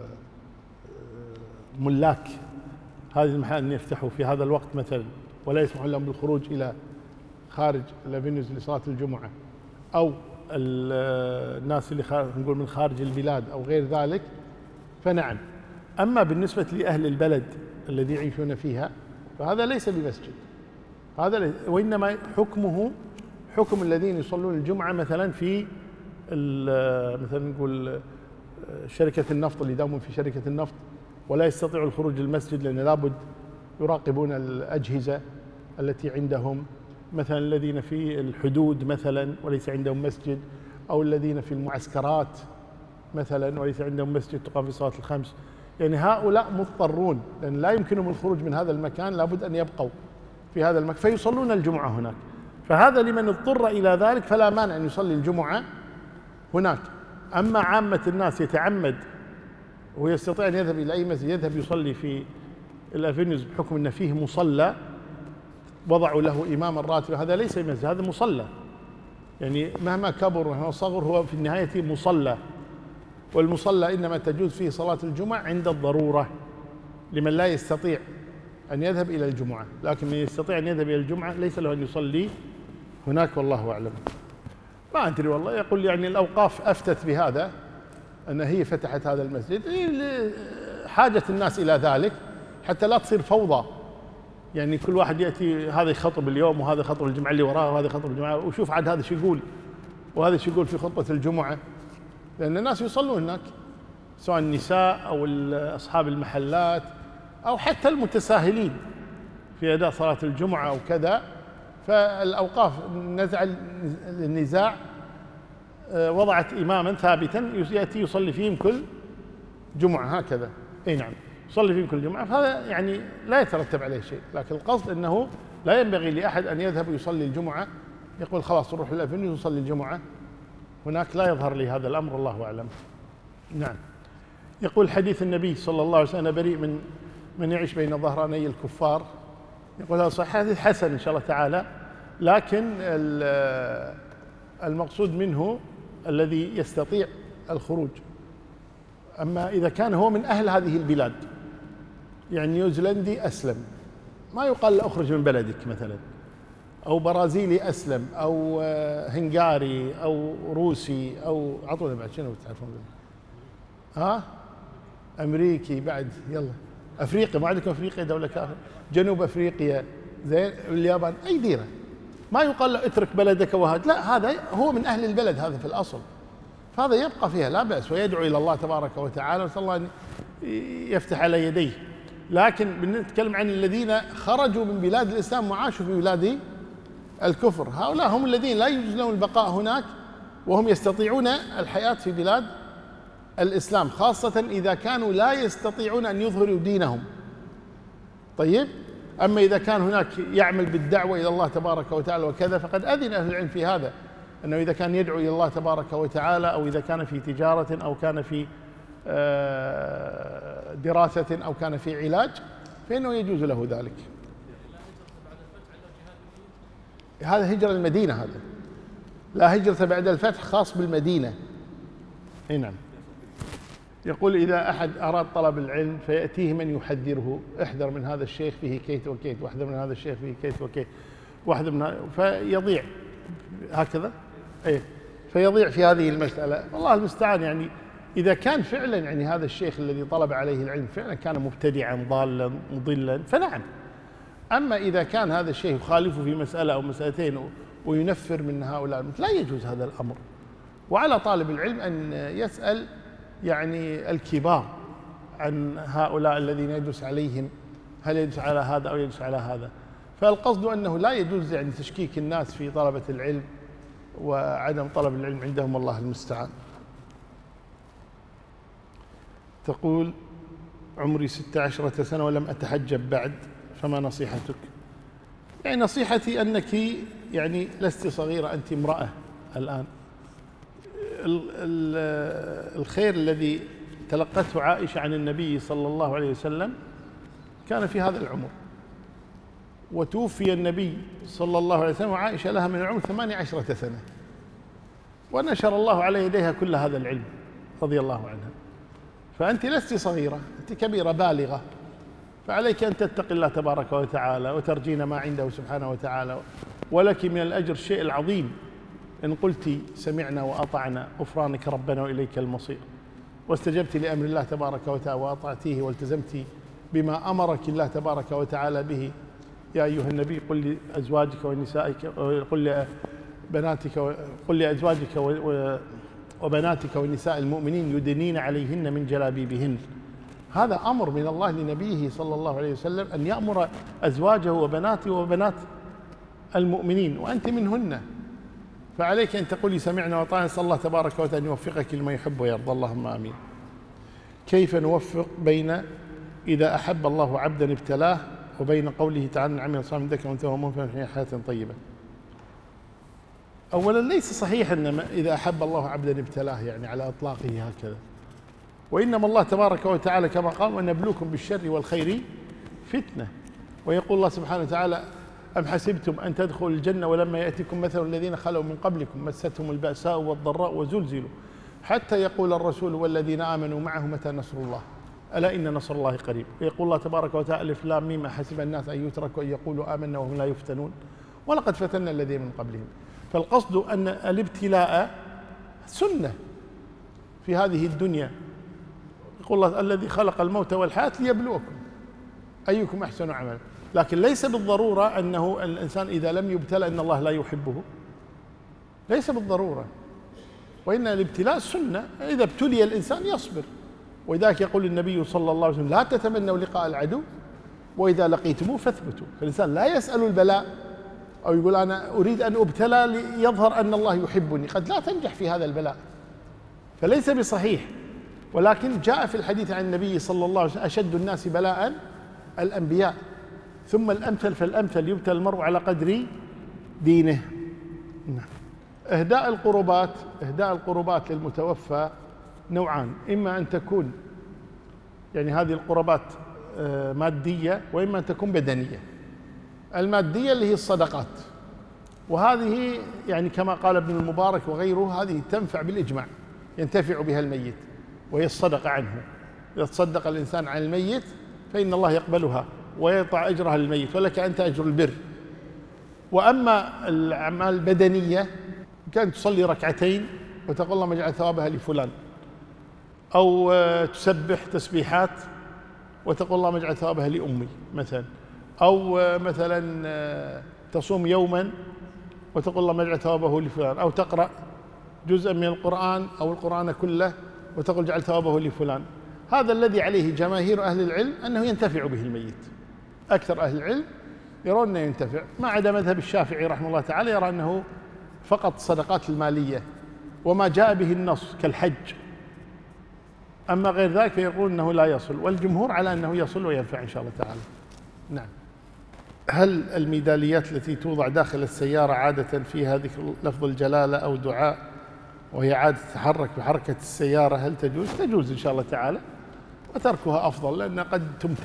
ملاك هذه المحلات أن يفتحوا في هذا الوقت مثلا، ولا يسمح لهم بالخروج إلى خارج الأفنيوز لصلاة الجمعة، أو الناس اللي نقول من خارج البلاد أو غير ذلك فنعم. أما بالنسبة لأهل البلد الذي يعيشون فيها فهذا ليس بمسجد، هذا وإنما حكمه حكم الذين يصلون الجمعة مثلا في مثلا نقول شركة النفط، اللي يداومون في شركة النفط ولا يستطيعوا الخروج للمسجد لأن لابد يراقبون الأجهزة التي عندهم، مثلا الذين في الحدود مثلا وليس عندهم مسجد، أو الذين في المعسكرات مثلا وليس عندهم مسجد تقام في صلاة الخمس، يعني هؤلاء مضطرون لأن لا يمكنهم الخروج من هذا المكان، لابد أن يبقوا في هذا المكان فيصلون الجمعة هناك. فهذا لمن اضطر إلى ذلك فلا مانع أن يصلي الجمعة هناك. أما عامة الناس يتعمد ويستطيع أن يذهب إلى أي مسجد يذهب يصلي في الأفنيوز بحكم أن فيه مصلى وضعوا له إماما راتبا، هذا ليس مسجد، هذا مصلى، يعني مهما كبر ومهما صغر هو في النهاية مصلى، والمصلى إنما تجوز فيه صلاة الجمعة عند الضرورة لمن لا يستطيع أن يذهب إلى الجمعة، لكن من يستطيع أن يذهب إلى الجمعة ليس له أن يصلي هناك، والله أعلم. ما أدري والله، يقول يعني الأوقاف أفتت بهذا أن هي فتحت هذا المسجد حاجة الناس إلى ذلك حتى لا تصير فوضى، يعني كل واحد يأتي هذا يخطب اليوم وهذا يخطب الجمعة اللي وراه وهذا يخطب الجمعة، وشوف عاد هذا شو يقول وهذا شو يقول في خطبة الجمعة، لأن الناس يصلون هناك سواء النساء أو أصحاب المحلات أو حتى المتساهلين في أداء صلاة الجمعة أو كذا. فالأوقاف نزع النزاع وضعت إماما ثابتا يأتي يصلي فيهم كل جمعة هكذا، أي نعم يصلي فيهم كل جمعة، فهذا يعني لا يترتب عليه شيء، لكن القصد أنه لا ينبغي لأحد أن يذهب ويصلي الجمعة يقول خلاص نروح الأفنيوز ونصلي الجمعة هناك، لا يظهر لي هذا الأمر، الله أعلم. نعم. يقول حديث النبي صلى الله عليه وسلم بريء من يعيش بين ظهراني الكفار، يقول هذا صحيح، حديث حسن إن شاء الله تعالى، لكن المقصود منه الذي يستطيع الخروج. أما إذا كان هو من أهل هذه البلاد، يعني نيوزيلندي أسلم، ما يقال له أخرج من بلدك مثلا، أو برازيلي أسلم، أو هنغاري أو روسي، أو عطونا بعد شنو تعرفون أمريكي بعد، يلا أفريقيا، ما عندكم أفريقيا دولة كافرة، جنوب أفريقيا زين، اليابان، أي ديرة، ما يقال له اترك بلدك وهذا، لا، هذا هو من أهل البلد هذا في الأصل، فهذا يبقى فيها لا بأس ويدعو إلى الله تبارك وتعالى، ونسأل الله أن يفتح على يديه. لكن بنتكلم عن الذين خرجوا من بلاد الإسلام وعاشوا في بلاد الكفر، هؤلاء هم الذين لا يجوز لهم البقاء هناك وهم يستطيعون الحياة في بلاد الإسلام، خاصة إذا كانوا لا يستطيعون أن يظهروا دينهم. طيب، أما إذا كان هناك يعمل بالدعوة إلى الله تبارك وتعالى وكذا، فقد أذن أهل العلم في هذا، أنه إذا كان يدعو إلى الله تبارك وتعالى، أو إذا كان في تجارة، أو كان في دراسة، أو كان في علاج، فإنه يجوز له ذلك. هذا هجرة المدينة، هذا لا هجرة بعد الفتح، خاص بالمدينة. نعم. يقول إذا أحد أراد طلب العلم فيأتيه من يحذره، احذر من هذا الشيخ فيه كيت وكيت، واحذر من هذا الشيخ فيه كيت وكيت، واحذر من فيضيع هكذا، أي فيضيع في هذه المسألة، والله المستعان. يعني إذا كان فعلا يعني هذا الشيخ الذي طلب عليه العلم فعلا كان مبتدعا ضالا مضلا فنعم. أما إذا كان هذا الشيخ يخالفه في مسألة أو مسألتين وينفر من هؤلاء، لا يجوز هذا الأمر. وعلى طالب العلم أن يسأل يعني الكبار عن هؤلاء الذين يدرس عليهم، هل يدرس على هذا أو يدرس على هذا. فالقصد أنه لا يجوز يعني تشكيك الناس في طلبة العلم وعدم طلب العلم عندهم، والله المستعان. تقول عمري 16 سنة ولم أتحجب بعد، فما نصيحتك؟ يعني نصيحتي أنك يعني لست صغيرة، أنت امرأة الآن. الخير الذي تلقته عائشة عن النبي صلى الله عليه وسلم كان في هذا العمر، وتوفي النبي صلى الله عليه وسلم وعائشة لها من العمر 18 سنة، ونشر الله على يديها كل هذا العلم رضي الله عنها. فأنت لست صغيرة، أنت كبيرة بالغة، فعليك أن تتقي الله تبارك وتعالى وترجين ما عنده سبحانه وتعالى، ولك من الأجر الشيء العظيم إن قلت سمعنا وأطعنا غفرانك ربنا وإليك المصير، واستجبت لأمر الله تبارك وتعالى وأطعتيه والتزمت بما أمرك الله تبارك وتعالى به، يا أيها النبي قل لأزواجك ونسائك، قل لأزواجك وبناتك ونساء المؤمنين يدنين عليهن من جلابيبهن. هذا أمر من الله لنبيه صلى الله عليه وسلم أن يأمر أزواجه وبناته وبنات المؤمنين، وأنت منهن، فعليك أن تقولي سمعنا وأطعنا. نسأل الله تبارك وتعالى أن يوفقك لما يحب ويرضى، اللهم آمين. كيف نوفق بين إذا أحب الله عبدا ابتلاه وبين قوله تعالى عمل صالحا من ذكر وأنثى وهو مؤمن في حياة طيبة؟ أولا ليس صحيح أن إذا أحب الله عبدا ابتلاه يعني على إطلاقه هكذا، وإنما الله تبارك وتعالى كما قال ونبلوكم بالشر والخير فتنة. ويقول الله سبحانه وتعالى أم حسبتم أن تدخلوا الجنة ولما يأتكم مثل الذين خلوا من قبلكم مستهم البأساء والضراء وزلزلوا حتى يقول الرسول والذين آمنوا معه متى نصر الله ألا إن نصر الله قريب. ويقول الله تبارك وتعالى ألف لام ميم حسب الناس أن يتركوا أن يقولوا آمنا وهم لا يفتنون ولقد فتنا الذين من قبلهم. فالقصد أن الابتلاء سنة في هذه الدنيا. يقول الله الذي خلق الموت والحياة ليبلوكم أيكم أحسن عملا، لكن ليس بالضرورة أنه الإنسان إذا لم يبتلى أن الله لا يحبه، ليس بالضرورة، وإن الابتلاء سنة. إذا ابتلي الإنسان يصبر، ولذلك يقول النبي صلى الله عليه وسلم لا تتمنوا لقاء العدو وإذا لقيتموه فاثبتوا. فالإنسان لا يسأل البلاء أو يقول أنا أريد أن أبتلى ليظهر أن الله يحبني، قد لا تنجح في هذا البلاء، فليس بصحيح. ولكن جاء في الحديث عن النبي صلى الله عليه وسلم أشد الناس بلاء الأنبياء ثم الأمثل فالأمثل يبتلى المرء على قدر دينه. إهداء القربات للمتوفى نوعان، إما أن تكون يعني هذه القربات مادية وإما أن تكون بدنية. المادية اللي هي الصدقات، وهذه يعني كما قال ابن المبارك وغيره هذه تنفع بالإجماع، ينتفع بها الميت وهي الصدقة عنه. إذا تصدق الإنسان عن الميت فإن الله يقبلها ويقطع أجرها للميت ولك أنت أجر البر. وأما الأعمال البدنية كانت تصلي ركعتين وتقول اللهم اجعل ثوابها لفلان، أو تسبح تسبيحات وتقول اللهم اجعل ثوابها لأمي مثلا، أو مثلا تصوم يوما وتقول اللهم اجعل ثوابه لفلان، أو تقرأ جزءا من القرآن أو القرآن كله وتقول اجعل ثوابه لفلان. هذا الذي عليه جماهير أهل العلم أنه ينتفع به الميت. أكثر أهل العلم يرون أنه ينتفع، ما عدا مذهب الشافعي رحمه الله تعالى يرى أنه فقط الصدقات المالية وما جاء به النص كالحج، أما غير ذلك فيقول أنه لا يصل، والجمهور على أنه يصل وينفع إن شاء الله تعالى. نعم. هل الميداليات التي توضع داخل السيارة عادة فيها ذكر لفظ الجلالة أو دعاء وهي عادة تتحرك بحركة السيارة هل تجوز؟ تجوز إن شاء الله تعالى، وتركها أفضل لأنها قد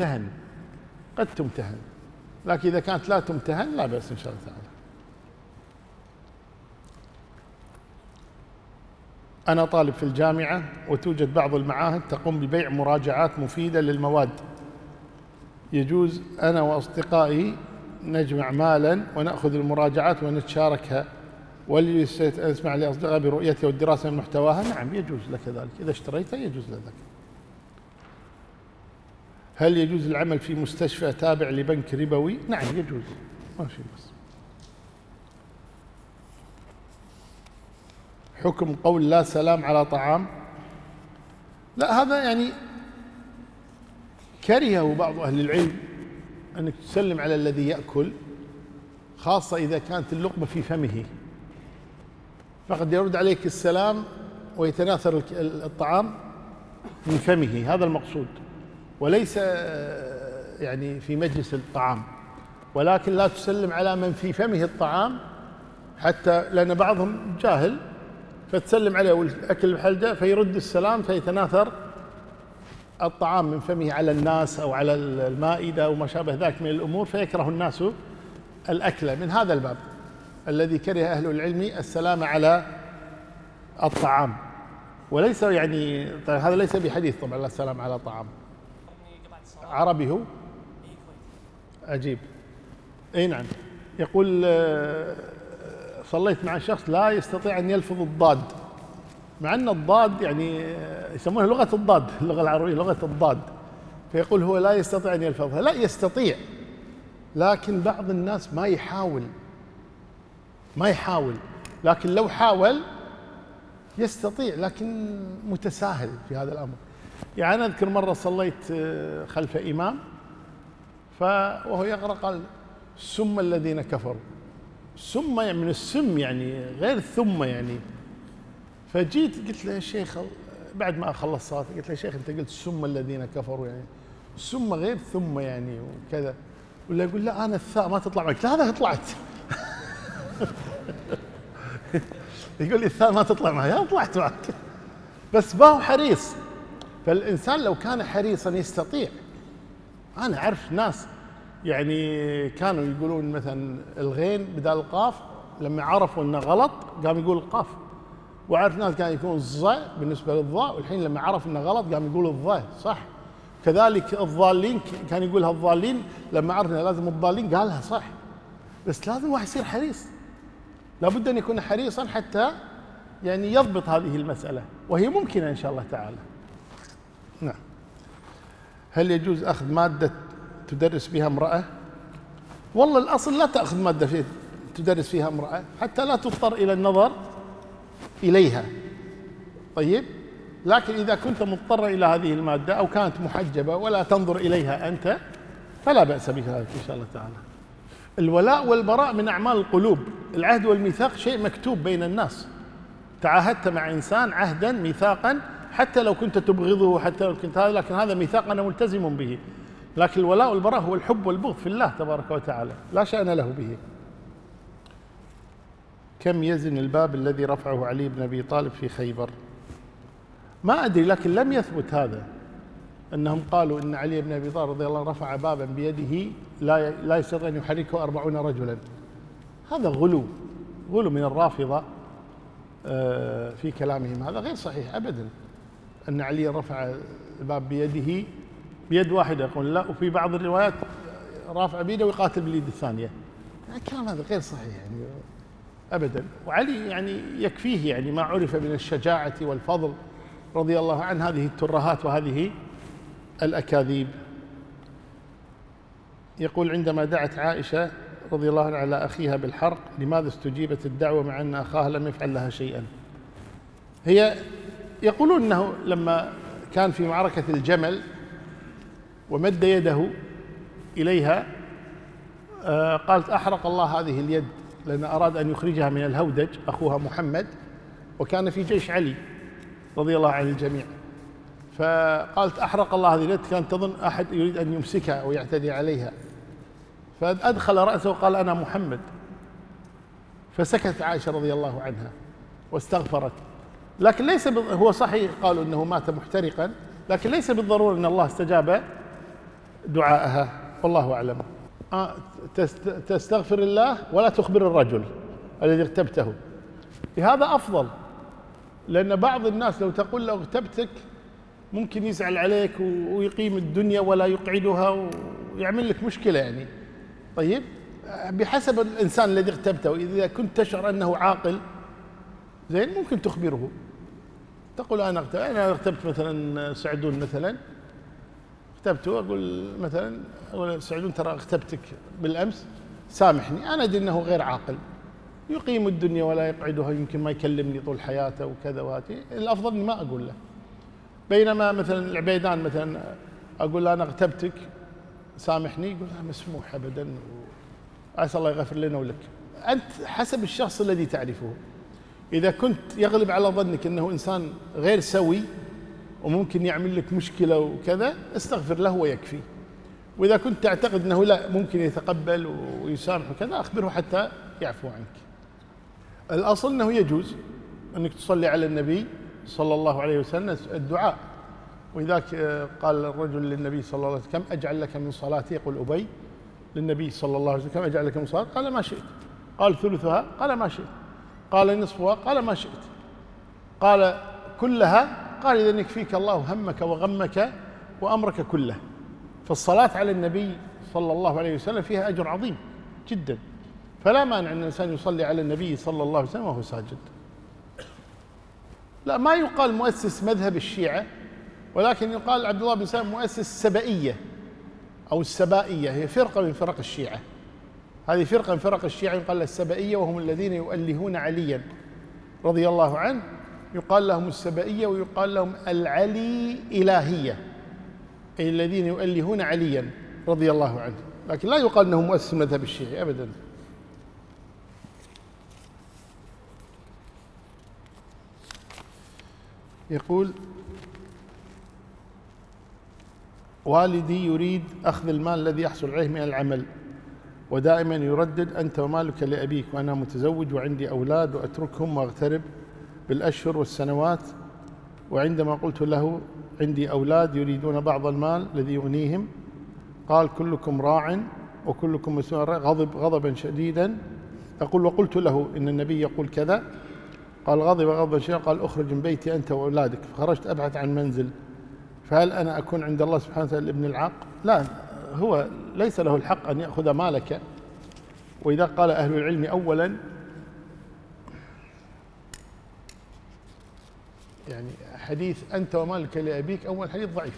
تمتهن، لكن إذا كانت لا تمتهن لا بأس إن شاء الله تعالى. أنا طالب في الجامعة وتوجد بعض المعاهد تقوم ببيع مراجعات مفيدة للمواد، يجوز أنا وأصدقائي نجمع مالا ونأخذ المراجعات ونتشاركها وليسمع لأصدقائي برؤيتها والدراسة من محتواها؟ نعم يجوز لك ذلك، إذا اشتريتها يجوز لك. هل يجوز العمل في مستشفى تابع لبنك ربوي؟ نعم يجوز، ما في بس. حكم قول لا سلام على طعام؟ لا، هذا يعني كرهه بعض أهل العلم أنك تسلم على الذي يأكل، خاصة إذا كانت اللقمة في فمه، فقد يرد عليك السلام ويتناثر الطعام من فمه، هذا المقصود، وليس يعني في مجلس الطعام. ولكن لا تسلم على من في فمه الطعام، حتى لأن بعضهم جاهل فتسلم عليه والأكل الحلجة فيرد السلام فيتناثر الطعام من فمه على الناس أو على المائدة أو ما شابه ذلك من الأمور، فيكره الناس الأكل. من هذا الباب الذي كره أهل العلم السلام على الطعام، وليس يعني هذا ليس بحديث طبعا لا السلام على طعام. عربي هو؟ عجيب. اي نعم. يقول صليت مع شخص لا يستطيع أن يلفظ الضاد، مع أن الضاد يعني يسمونها لغة الضاد، اللغة العربية لغة الضاد، فيقول هو لا يستطيع أن يلفظها. لا يستطيع، لكن بعض الناس ما يحاول، لكن لو حاول يستطيع، لكن متساهل في هذا الأمر. يعني أنا أذكر مرة صليت خلف إمام وهو يقرأ قال ثم الذين كفروا، ثم يعني من السم يعني غير ثم يعني. فجيت قلت له يا شيخ بعد ما أخلص صلاة، قلت له يا شيخ أنت قلت ثم الذين كفروا، يعني ثم غير ثم يعني وكذا. ولا يقول لا أنا الثاء ما تطلع معك. لا هذا طلعت. يقول لي الثاء ما تطلع معي، لا طلعت معك، بس ما هو حريص. فالإنسان لو كان حريصا يستطيع. أنا أعرف ناس يعني كانوا يقولون مثلا الغين بدال القاف، لما عرفوا أنه غلط قام يقول القاف. وعرف ناس كان يكون الظاء بالنسبة للظاء، والحين لما عرف أنه غلط قام يقول الظاء صح. كذلك الضالين كان يقولها الضالين، لما عرفنا لازم الضالين قالها صح. بس لازم الواحد يصير حريص، لابد أن يكون حريصا حتى يعني يضبط هذه المسألة، وهي ممكنة إن شاء الله تعالى. نعم. هل يجوز أخذ مادة تدرس بها امرأة؟ والله الأصل لا تأخذ مادة تدرس فيها امرأة حتى لا تضطر إلى النظر إليها. طيب، لكن إذا كنت مضطر إلى هذه المادة أو كانت محجبة ولا تنظر إليها أنت فلا بأس بها إن شاء الله تعالى. الولاء والبراء من أعمال القلوب. العهد والميثاق شيء مكتوب بين الناس، تعاهدت مع إنسان عهدا ميثاقا حتى لو كنت تبغضه، حتى لو كنت هذا، لكن هذا ميثاق أنا ملتزم به. لكن الولاء والبراء هو الحب والبغض في الله تبارك وتعالى، لا شأن له به. كم يزن الباب الذي رفعه علي بن أبي طالب في خيبر؟ ما أدري، لكن لم يثبت هذا، أنهم قالوا إن علي بن أبي طالب رضي الله عنه رفع بابا بيده لا يستطيع أن يحركه 40 رجلا. هذا غلو من الرافضة في كلامهم، هذا غير صحيح أبدا. أن علي رفع الباب بيد واحدة يقول لا، وفي بعض الروايات رافع بيده ويقاتل باليد الثانية. الكلام هذا غير صحيح يعني أبدا. وعلي يعني يكفيه يعني ما عرف من الشجاعة والفضل رضي الله عن هذه الترهات وهذه الأكاذيب. يقول عندما دعت عائشة رضي الله عنها على أخيها بالحرق لماذا استجيبت الدعوة مع أن أخاها لم يفعل لها شيئا؟ هي يقولون أنه لما كان في معركة الجمل ومد يده إليها قالت أحرق الله هذه اليد، لأن أراد أن يخرجها من الهودج أخوها محمد، وكان في جيش علي رضي الله عن الجميع. فقالت أحرق الله هذه اليد، كانت تظن أحد يريد أن يمسكها أو يعتدي عليها، فأدخل رأسه وقال أنا محمد. فسكت عائشة رضي الله عنها واستغفرت. لكن ليس هو صحيح قالوا أنه مات محترقا، لكن ليس بالضرورة أن الله استجاب دعاءها، والله أعلم. تستغفر الله ولا تخبر الرجل الذي اغتبته، هذا أفضل، لأن بعض الناس لو تقول له اغتبتك ممكن يزعل عليك ويقيم الدنيا ولا يقعدها ويعمل لك مشكلة يعني. طيب، بحسب الإنسان الذي اغتبته، إذا كنت تشعر أنه عاقل زين ممكن تخبره، تقول أنا اغتبت مثلا سعدون، مثلا اغتبته، أقول مثلا سعدون ترى اغتبتك بالأمس، سامحني، أنا أدري أنه غير عاقل يقيم الدنيا ولا يقعدها، يمكن ما يكلمني طول حياته وكذا وهاتي، الأفضل إني ما أقول له. بينما مثلا العبيدان مثلا أقول له أنا اغتبتك سامحني، يقول لا مسموح أبدا وعسى الله يغفر لنا ولك. أنت حسب الشخص الذي تعرفه، إذا كنت يغلب على ظنك أنه إنسان غير سوي وممكن يعمل لك مشكلة وكذا، استغفر له ويكفي. وإذا كنت تعتقد أنه لا ممكن يتقبل ويسامح وكذا، أخبره حتى يعفو عنك. الأصل أنه يجوز أنك تصلي على النبي صلى الله عليه وسلم الدعاء. وإذاك قال الرجل للنبي صلى الله عليه وسلم كم أجعل لك من صلاتي؟ يقول أبي للنبي صلى الله عليه وسلم كم أجعل لك من صلاتي؟ قال ما شئت. قال ثلثها؟ قال ما شئت. قال نصفها؟ قال ما شئت. قال كلها؟ قال إذن يكفيك الله همك وغمك وأمرك كله. فالصلاة على النبي صلى الله عليه وسلم فيها أجر عظيم جدا، فلا مانع أن الإنسان يصلي على النبي صلى الله عليه وسلم وهو ساجد. لا، ما يقال مؤسس مذهب الشيعة، ولكن يقال عبد الله بن سلام مؤسس السبائية أو السبائية، هي فرقة من فرق الشيعة. هذه فرقة من فرق الشيعة يقال لها السبائية، وهم الذين يؤلهون عليا رضي الله عنه، يقال لهم السبائية ويقال لهم العلي إلهية، أي الذين يؤلهون عليا رضي الله عنه، لكن لا يقال أنه مؤسس مذهب الشيعي أبدا. يقول: والدي يريد أخذ المال الذي يحصل عليه من العمل، ودائما يردد: أنت ومالك لأبيك، وأنا متزوج وعندي أولاد وأتركهم وأغترب بالأشهر والسنوات. وعندما قلت له عندي أولاد يريدون بعض المال الذي يغنيهم، قال: كلكم راع وكلكم مسؤول. غضب غضبا شديدا. أقول: وقلت له إن النبي يقول كذا. قال: غضب غضبا شديدا. قال: اخرج من بيتي أنت وأولادك. فخرجت أبحث عن منزل. فهل أنا أكون عند الله سبحانه وتعالى ابن العاق؟ لا، هو ليس له الحق أن يأخذ مالك. وإذا قال أهل العلم أولا، يعني حديث أنت ومالك لأبيك أول حديث ضعيف،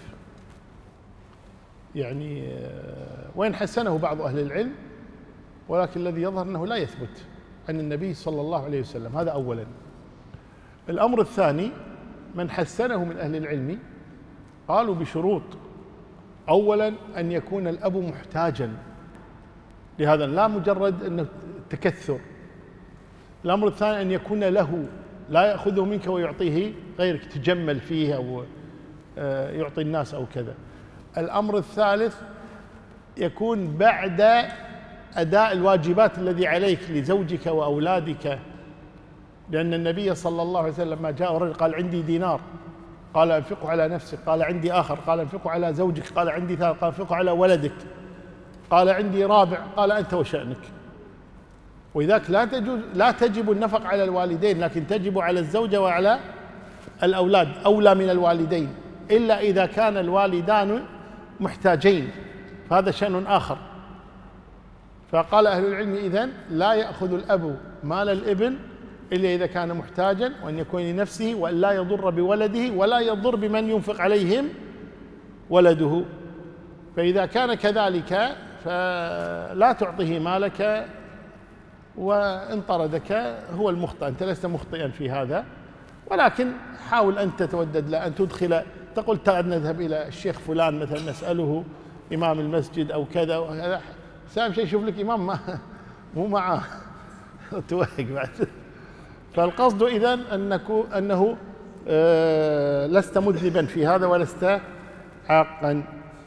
يعني وإن حسنه بعض أهل العلم، ولكن الذي يظهر أنه لا يثبت عن النبي صلى الله عليه وسلم. هذا أولا. الأمر الثاني، من حسنه من أهل العلم قالوا بشروط: أولا أن يكون الأب محتاجا لهذا، لا مجرد أنه تكثر. الأمر الثاني أن يكون له، لا يأخذه منك ويعطيه غيرك تجمل فيه أو يعطي الناس أو كذا. الأمر الثالث يكون بعد أداء الواجبات الذي عليك لزوجك وأولادك، لأن النبي صلى الله عليه وسلم لما جاء رجل قال: عندي دينار، قال: أنفقه على نفسك. قال: عندي آخر، قال: أنفقه على زوجك. قال: عندي ثالث، قال: أنفقه على ولدك. قال: عندي رابع، قال: أنت وشأنك. وإذاك لا تجب النفق على الوالدين، لكن تجب على الزوجة وعلى الأولاد، أولى من الوالدين، إلا إذا كان الوالدان محتاجين، فهذا شأن آخر. فقال أهل العلم: إذن لا يأخذ الأب مال الابن إلا إذا كان محتاجا، وأن يكون لنفسه، وأن لا يضر بولده ولا يضر بمن ينفق عليهم ولده. فإذا كان كذلك فلا تعطيه مالك، وإن طردك هو المخطئ، أنت لست مخطئا في هذا، ولكن حاول أن تتودد له، أن تدخل، تقول: تعال نذهب إلى الشيخ فلان مثلا نسأله إمام المسجد أو كذا وهذا. سام شيء يشوف لك إمام مو معاه توهق بعد. فالقصد إذن أنه لست مذنبا في هذا ولست عاقا.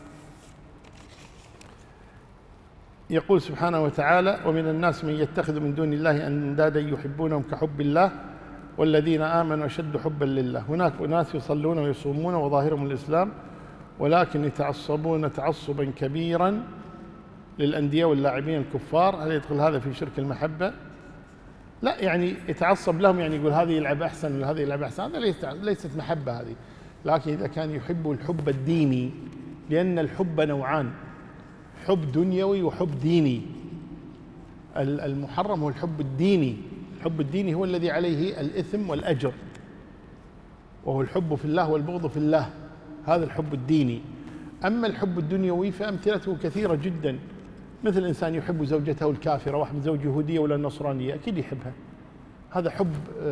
يقول سبحانه وتعالى: ومن الناس من يتخذ من دون الله أندادا يحبونهم كحب الله والذين آمنوا أشد حبا لله. هناك أناس يصلون ويصومون وظاهرهم الإسلام، ولكن يتعصبون تعصبا كبيرا للأندية واللاعبين الكفار. هل يدخل هذا في شرك المحبة؟ لا، يعني يتعصب لهم، يعني يقول هذه يلعب أحسن وهذه يلعب أحسن، هذا ليست محبة هذه. لكن إذا كان يحب الحب الديني، لأن الحب نوعان: حب دنيوي وحب ديني. المحرم هو الحب الديني. الحب الديني هو الذي عليه الإثم والأجر، وهو الحب في الله والبغض في الله، هذا الحب الديني. أما الحب الدنيوي فأمثلته كثيرة جدا، مثل إنسان يحب زوجته الكافرة، واحد زوج يهودية ولا نصرانية أكيد يحبها، هذا حب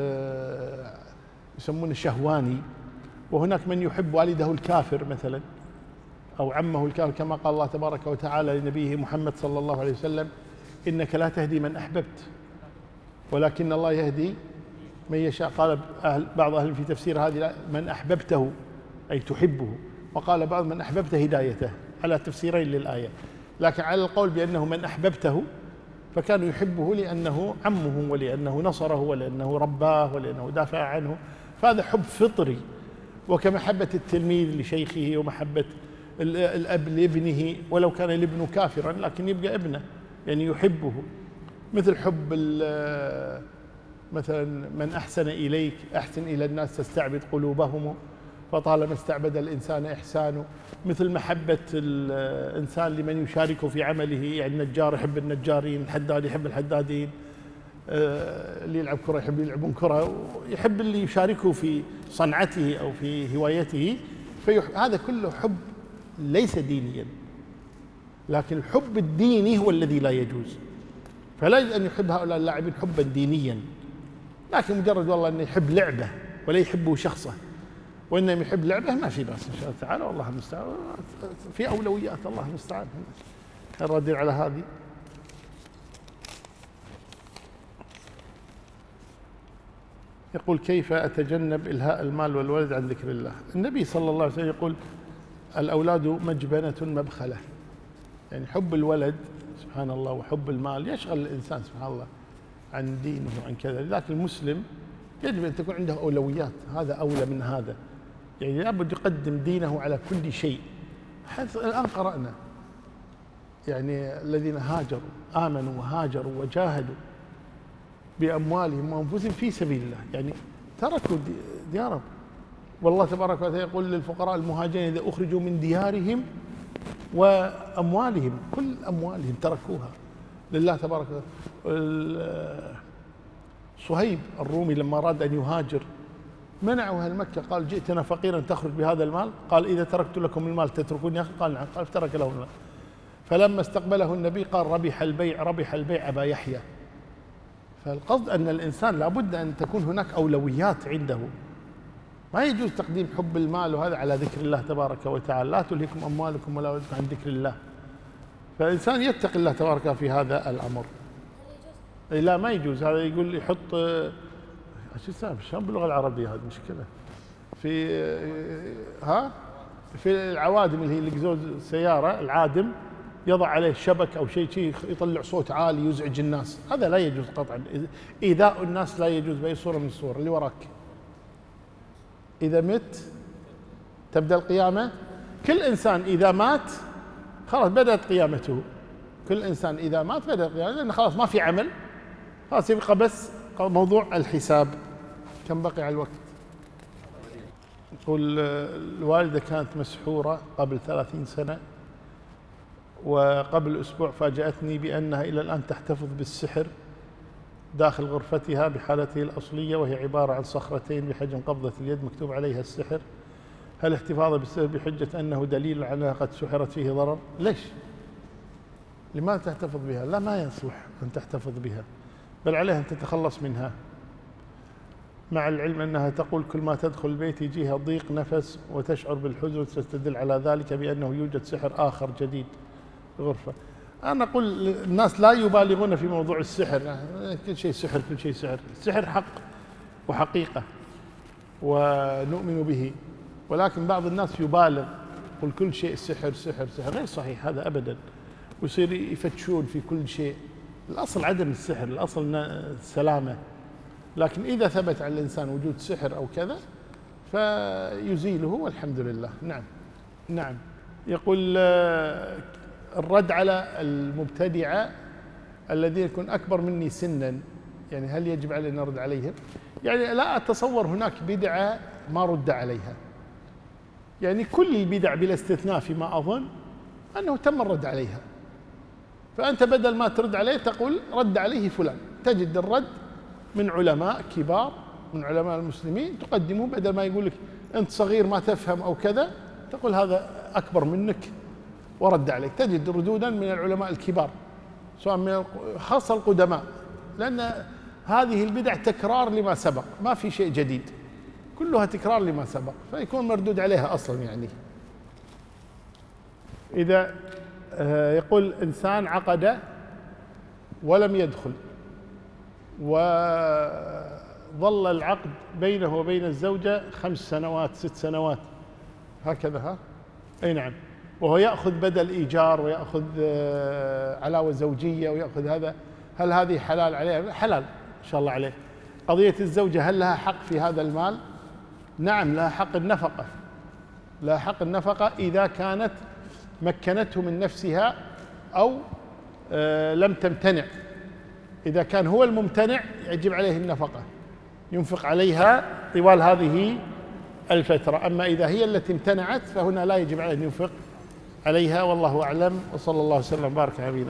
يسمونه شهواني. وهناك من يحب والده الكافر مثلا، أو عمه الكافر، كما قال الله تبارك وتعالى لنبيه محمد صلى الله عليه وسلم: إنك لا تهدي من أحببت ولكن الله يهدي من يشاء. قال بعض أهل في تفسير هذه: من أحببته أي تحبه، وقال بعض: من أحببت هدايته، على تفسيرين للآية. لكن على القول بأنه من أحببته فكانوا يحبه لأنه عمه ولأنه نصره ولأنه رباه ولأنه دافع عنه، فهذا حب فطري. وكمحبة التلميذ لشيخه ومحبة الأب لابنه، ولو كان الابن كافرا لكن يبقى ابنه، يعني يحبه. مثل حب مثلا من أحسن إليك أحسن إلى الناس تستعبد قلوبهم، فطالما استعبد الإنسان إحسانه، مثل محبة الإنسان لمن يشاركه في عمله، يعني النجار يحب النجارين، الحداد يحب الحدادين، اللي يلعب كرة يحب يلعبون كرة، ويحب اللي يشاركه في صنعته أو في هوايته. هذا كله حب ليس دينيا، لكن الحب الديني هو الذي لا يجوز. فلا يجوز أن يحب هؤلاء اللاعبين حبا دينيا، لكن مجرد والله أنه يحب لعبة ولا يحبه شخصه، وإنما يحب لعبه ما في بأس إن شاء الله تعالى، والله المستعان، في أولويات الله المستعان. الرد على هذه. يقول: كيف أتجنب إلهاء المال والولد عن ذكر الله؟ النبي صلى الله عليه وسلم يقول: الأولاد مجبنة مبخلة، يعني حب الولد سبحان الله وحب المال يشغل الإنسان سبحان الله عن دينه وعن كذا. لذلك المسلم يجب أن تكون عنده أولويات، هذا أولى من هذا، يعني لابد يقدم دينه على كل شيء. حيث الآن قرأنا يعني الذين هاجروا آمنوا وهاجروا وجاهدوا بأموالهم وأنفسهم في سبيل الله، يعني تركوا ديارهم. والله تبارك وتعالى يقول للفقراء المهاجرين إذا أخرجوا من ديارهم وأموالهم، كل أموالهم تركوها لله تبارك وتعالى. صهيب الرومي لما أراد أن يهاجر منعه أهل مكة، قال: جئتنا فقيرا تخرج بهذا المال؟ قال: إذا تركت لكم المال تتركوني؟ قال: نعم. قال: فترك له المال. فلما استقبله النبي قال: ربح البيع، ربح البيع أبا يحيى. فالقصد أن الإنسان لابد أن تكون هناك أولويات عنده، ما يجوز تقديم حب المال وهذا على ذكر الله تبارك وتعالى. لا تلهكم أموالكم ولا أولادكم عن ذكر الله. فالإنسان يتقي الله تبارك في هذا الأمر. لا ما يجوز، هذا يقول يحط شو اسمه شلون باللغة العربية، هذه مشكلة في العوادم اللي هي القزوز السيارة، العادم يضع عليه شبك أو شيء يطلع صوت عالي يزعج الناس، هذا لا يجوز قطعا. إيذاء الناس لا يجوز بأي صورة من الصور. اللي وراك إذا مت تبدأ القيامة. كل إنسان إذا مات خلاص بدأت قيامته، كل إنسان إذا مات بدأت قيامته، لأن خلاص ما في عمل، خلاص يبقى بس موضوع الحساب. كم بقي على الوقت؟ يقول: الوالدة كانت مسحورة قبل 30 سنة، وقبل أسبوع فاجأتني بأنها إلى الآن تحتفظ بالسحر داخل غرفتها بحالته الأصلية، وهي عبارة عن صخرتين بحجم قبضة اليد مكتوب عليها السحر. هل احتفاظها بالسحر بحجة أنه دليل على أنها قد سحرت فيه ضرر؟ ليش؟ لماذا تحتفظ بها؟ لا، ما يصلح أن تحتفظ بها، بل عليها أن تتخلص منها، مع العلم أنها تقول كل ما تدخل البيت يجيها ضيق نفس وتشعر بالحزن، وتستدل على ذلك بأنه يوجد سحر آخر جديد في الغرفة. أنا أقول الناس لا يبالغون في موضوع السحر، كل شيء سحر، كل شيء سحر. السحر حق وحقيقة ونؤمن به، ولكن بعض الناس يبالغ، يقول كل شيء سحر سحر سحر. غير صحيح هذا أبدا، ويصير يفتشون في كل شيء. الأصل عدم السحر، الأصل السلامة، لكن إذا ثبت على الإنسان وجود سحر أو كذا فيزيله والحمد لله. نعم نعم. يقول: الرد على المبتدعة الذين يكون أكبر مني سنا، يعني هل يجب علي أن أرد عليهم؟ يعني لا أتصور هناك بدعة ما رد عليها، يعني كل البدع بلا استثناء فيما أظن أنه تم الرد عليها. فأنت بدل ما ترد عليه تقول رد عليه فلان، تجد الرد من علماء كبار من علماء المسلمين تقدمه، بدل ما يقول لك أنت صغير ما تفهم أو كذا، تقول هذا أكبر منك ورد عليك. تجد ردودا من العلماء الكبار، سواء من خاصة القدماء، لأن هذه البدع تكرار لما سبق، ما في شيء جديد، كلها تكرار لما سبق، فيكون مردود عليها أصلا. يعني إذا يقول إنسان عقد ولم يدخل، وظل العقد بينه وبين الزوجة 5 سنوات 6 سنوات هكذا، أي نعم، وهو يأخذ بدل إيجار ويأخذ علاوة زوجية ويأخذ هذا، هل هذه حلال عليه؟ حلال إن شاء الله عليه. قضية الزوجة هل لها حق في هذا المال؟ نعم، لها حق النفقة، لها حق النفقة إذا كانت مكنته من نفسها أو لم تمتنع. إذا كان هو الممتنع يجب عليه النفقة، ينفق عليها طوال هذه الفترة. أما إذا هي التي امتنعت فهنا لا يجب عليه أن ينفق عليها، والله أعلم، وصلى الله وسلم وبارك على نبينا.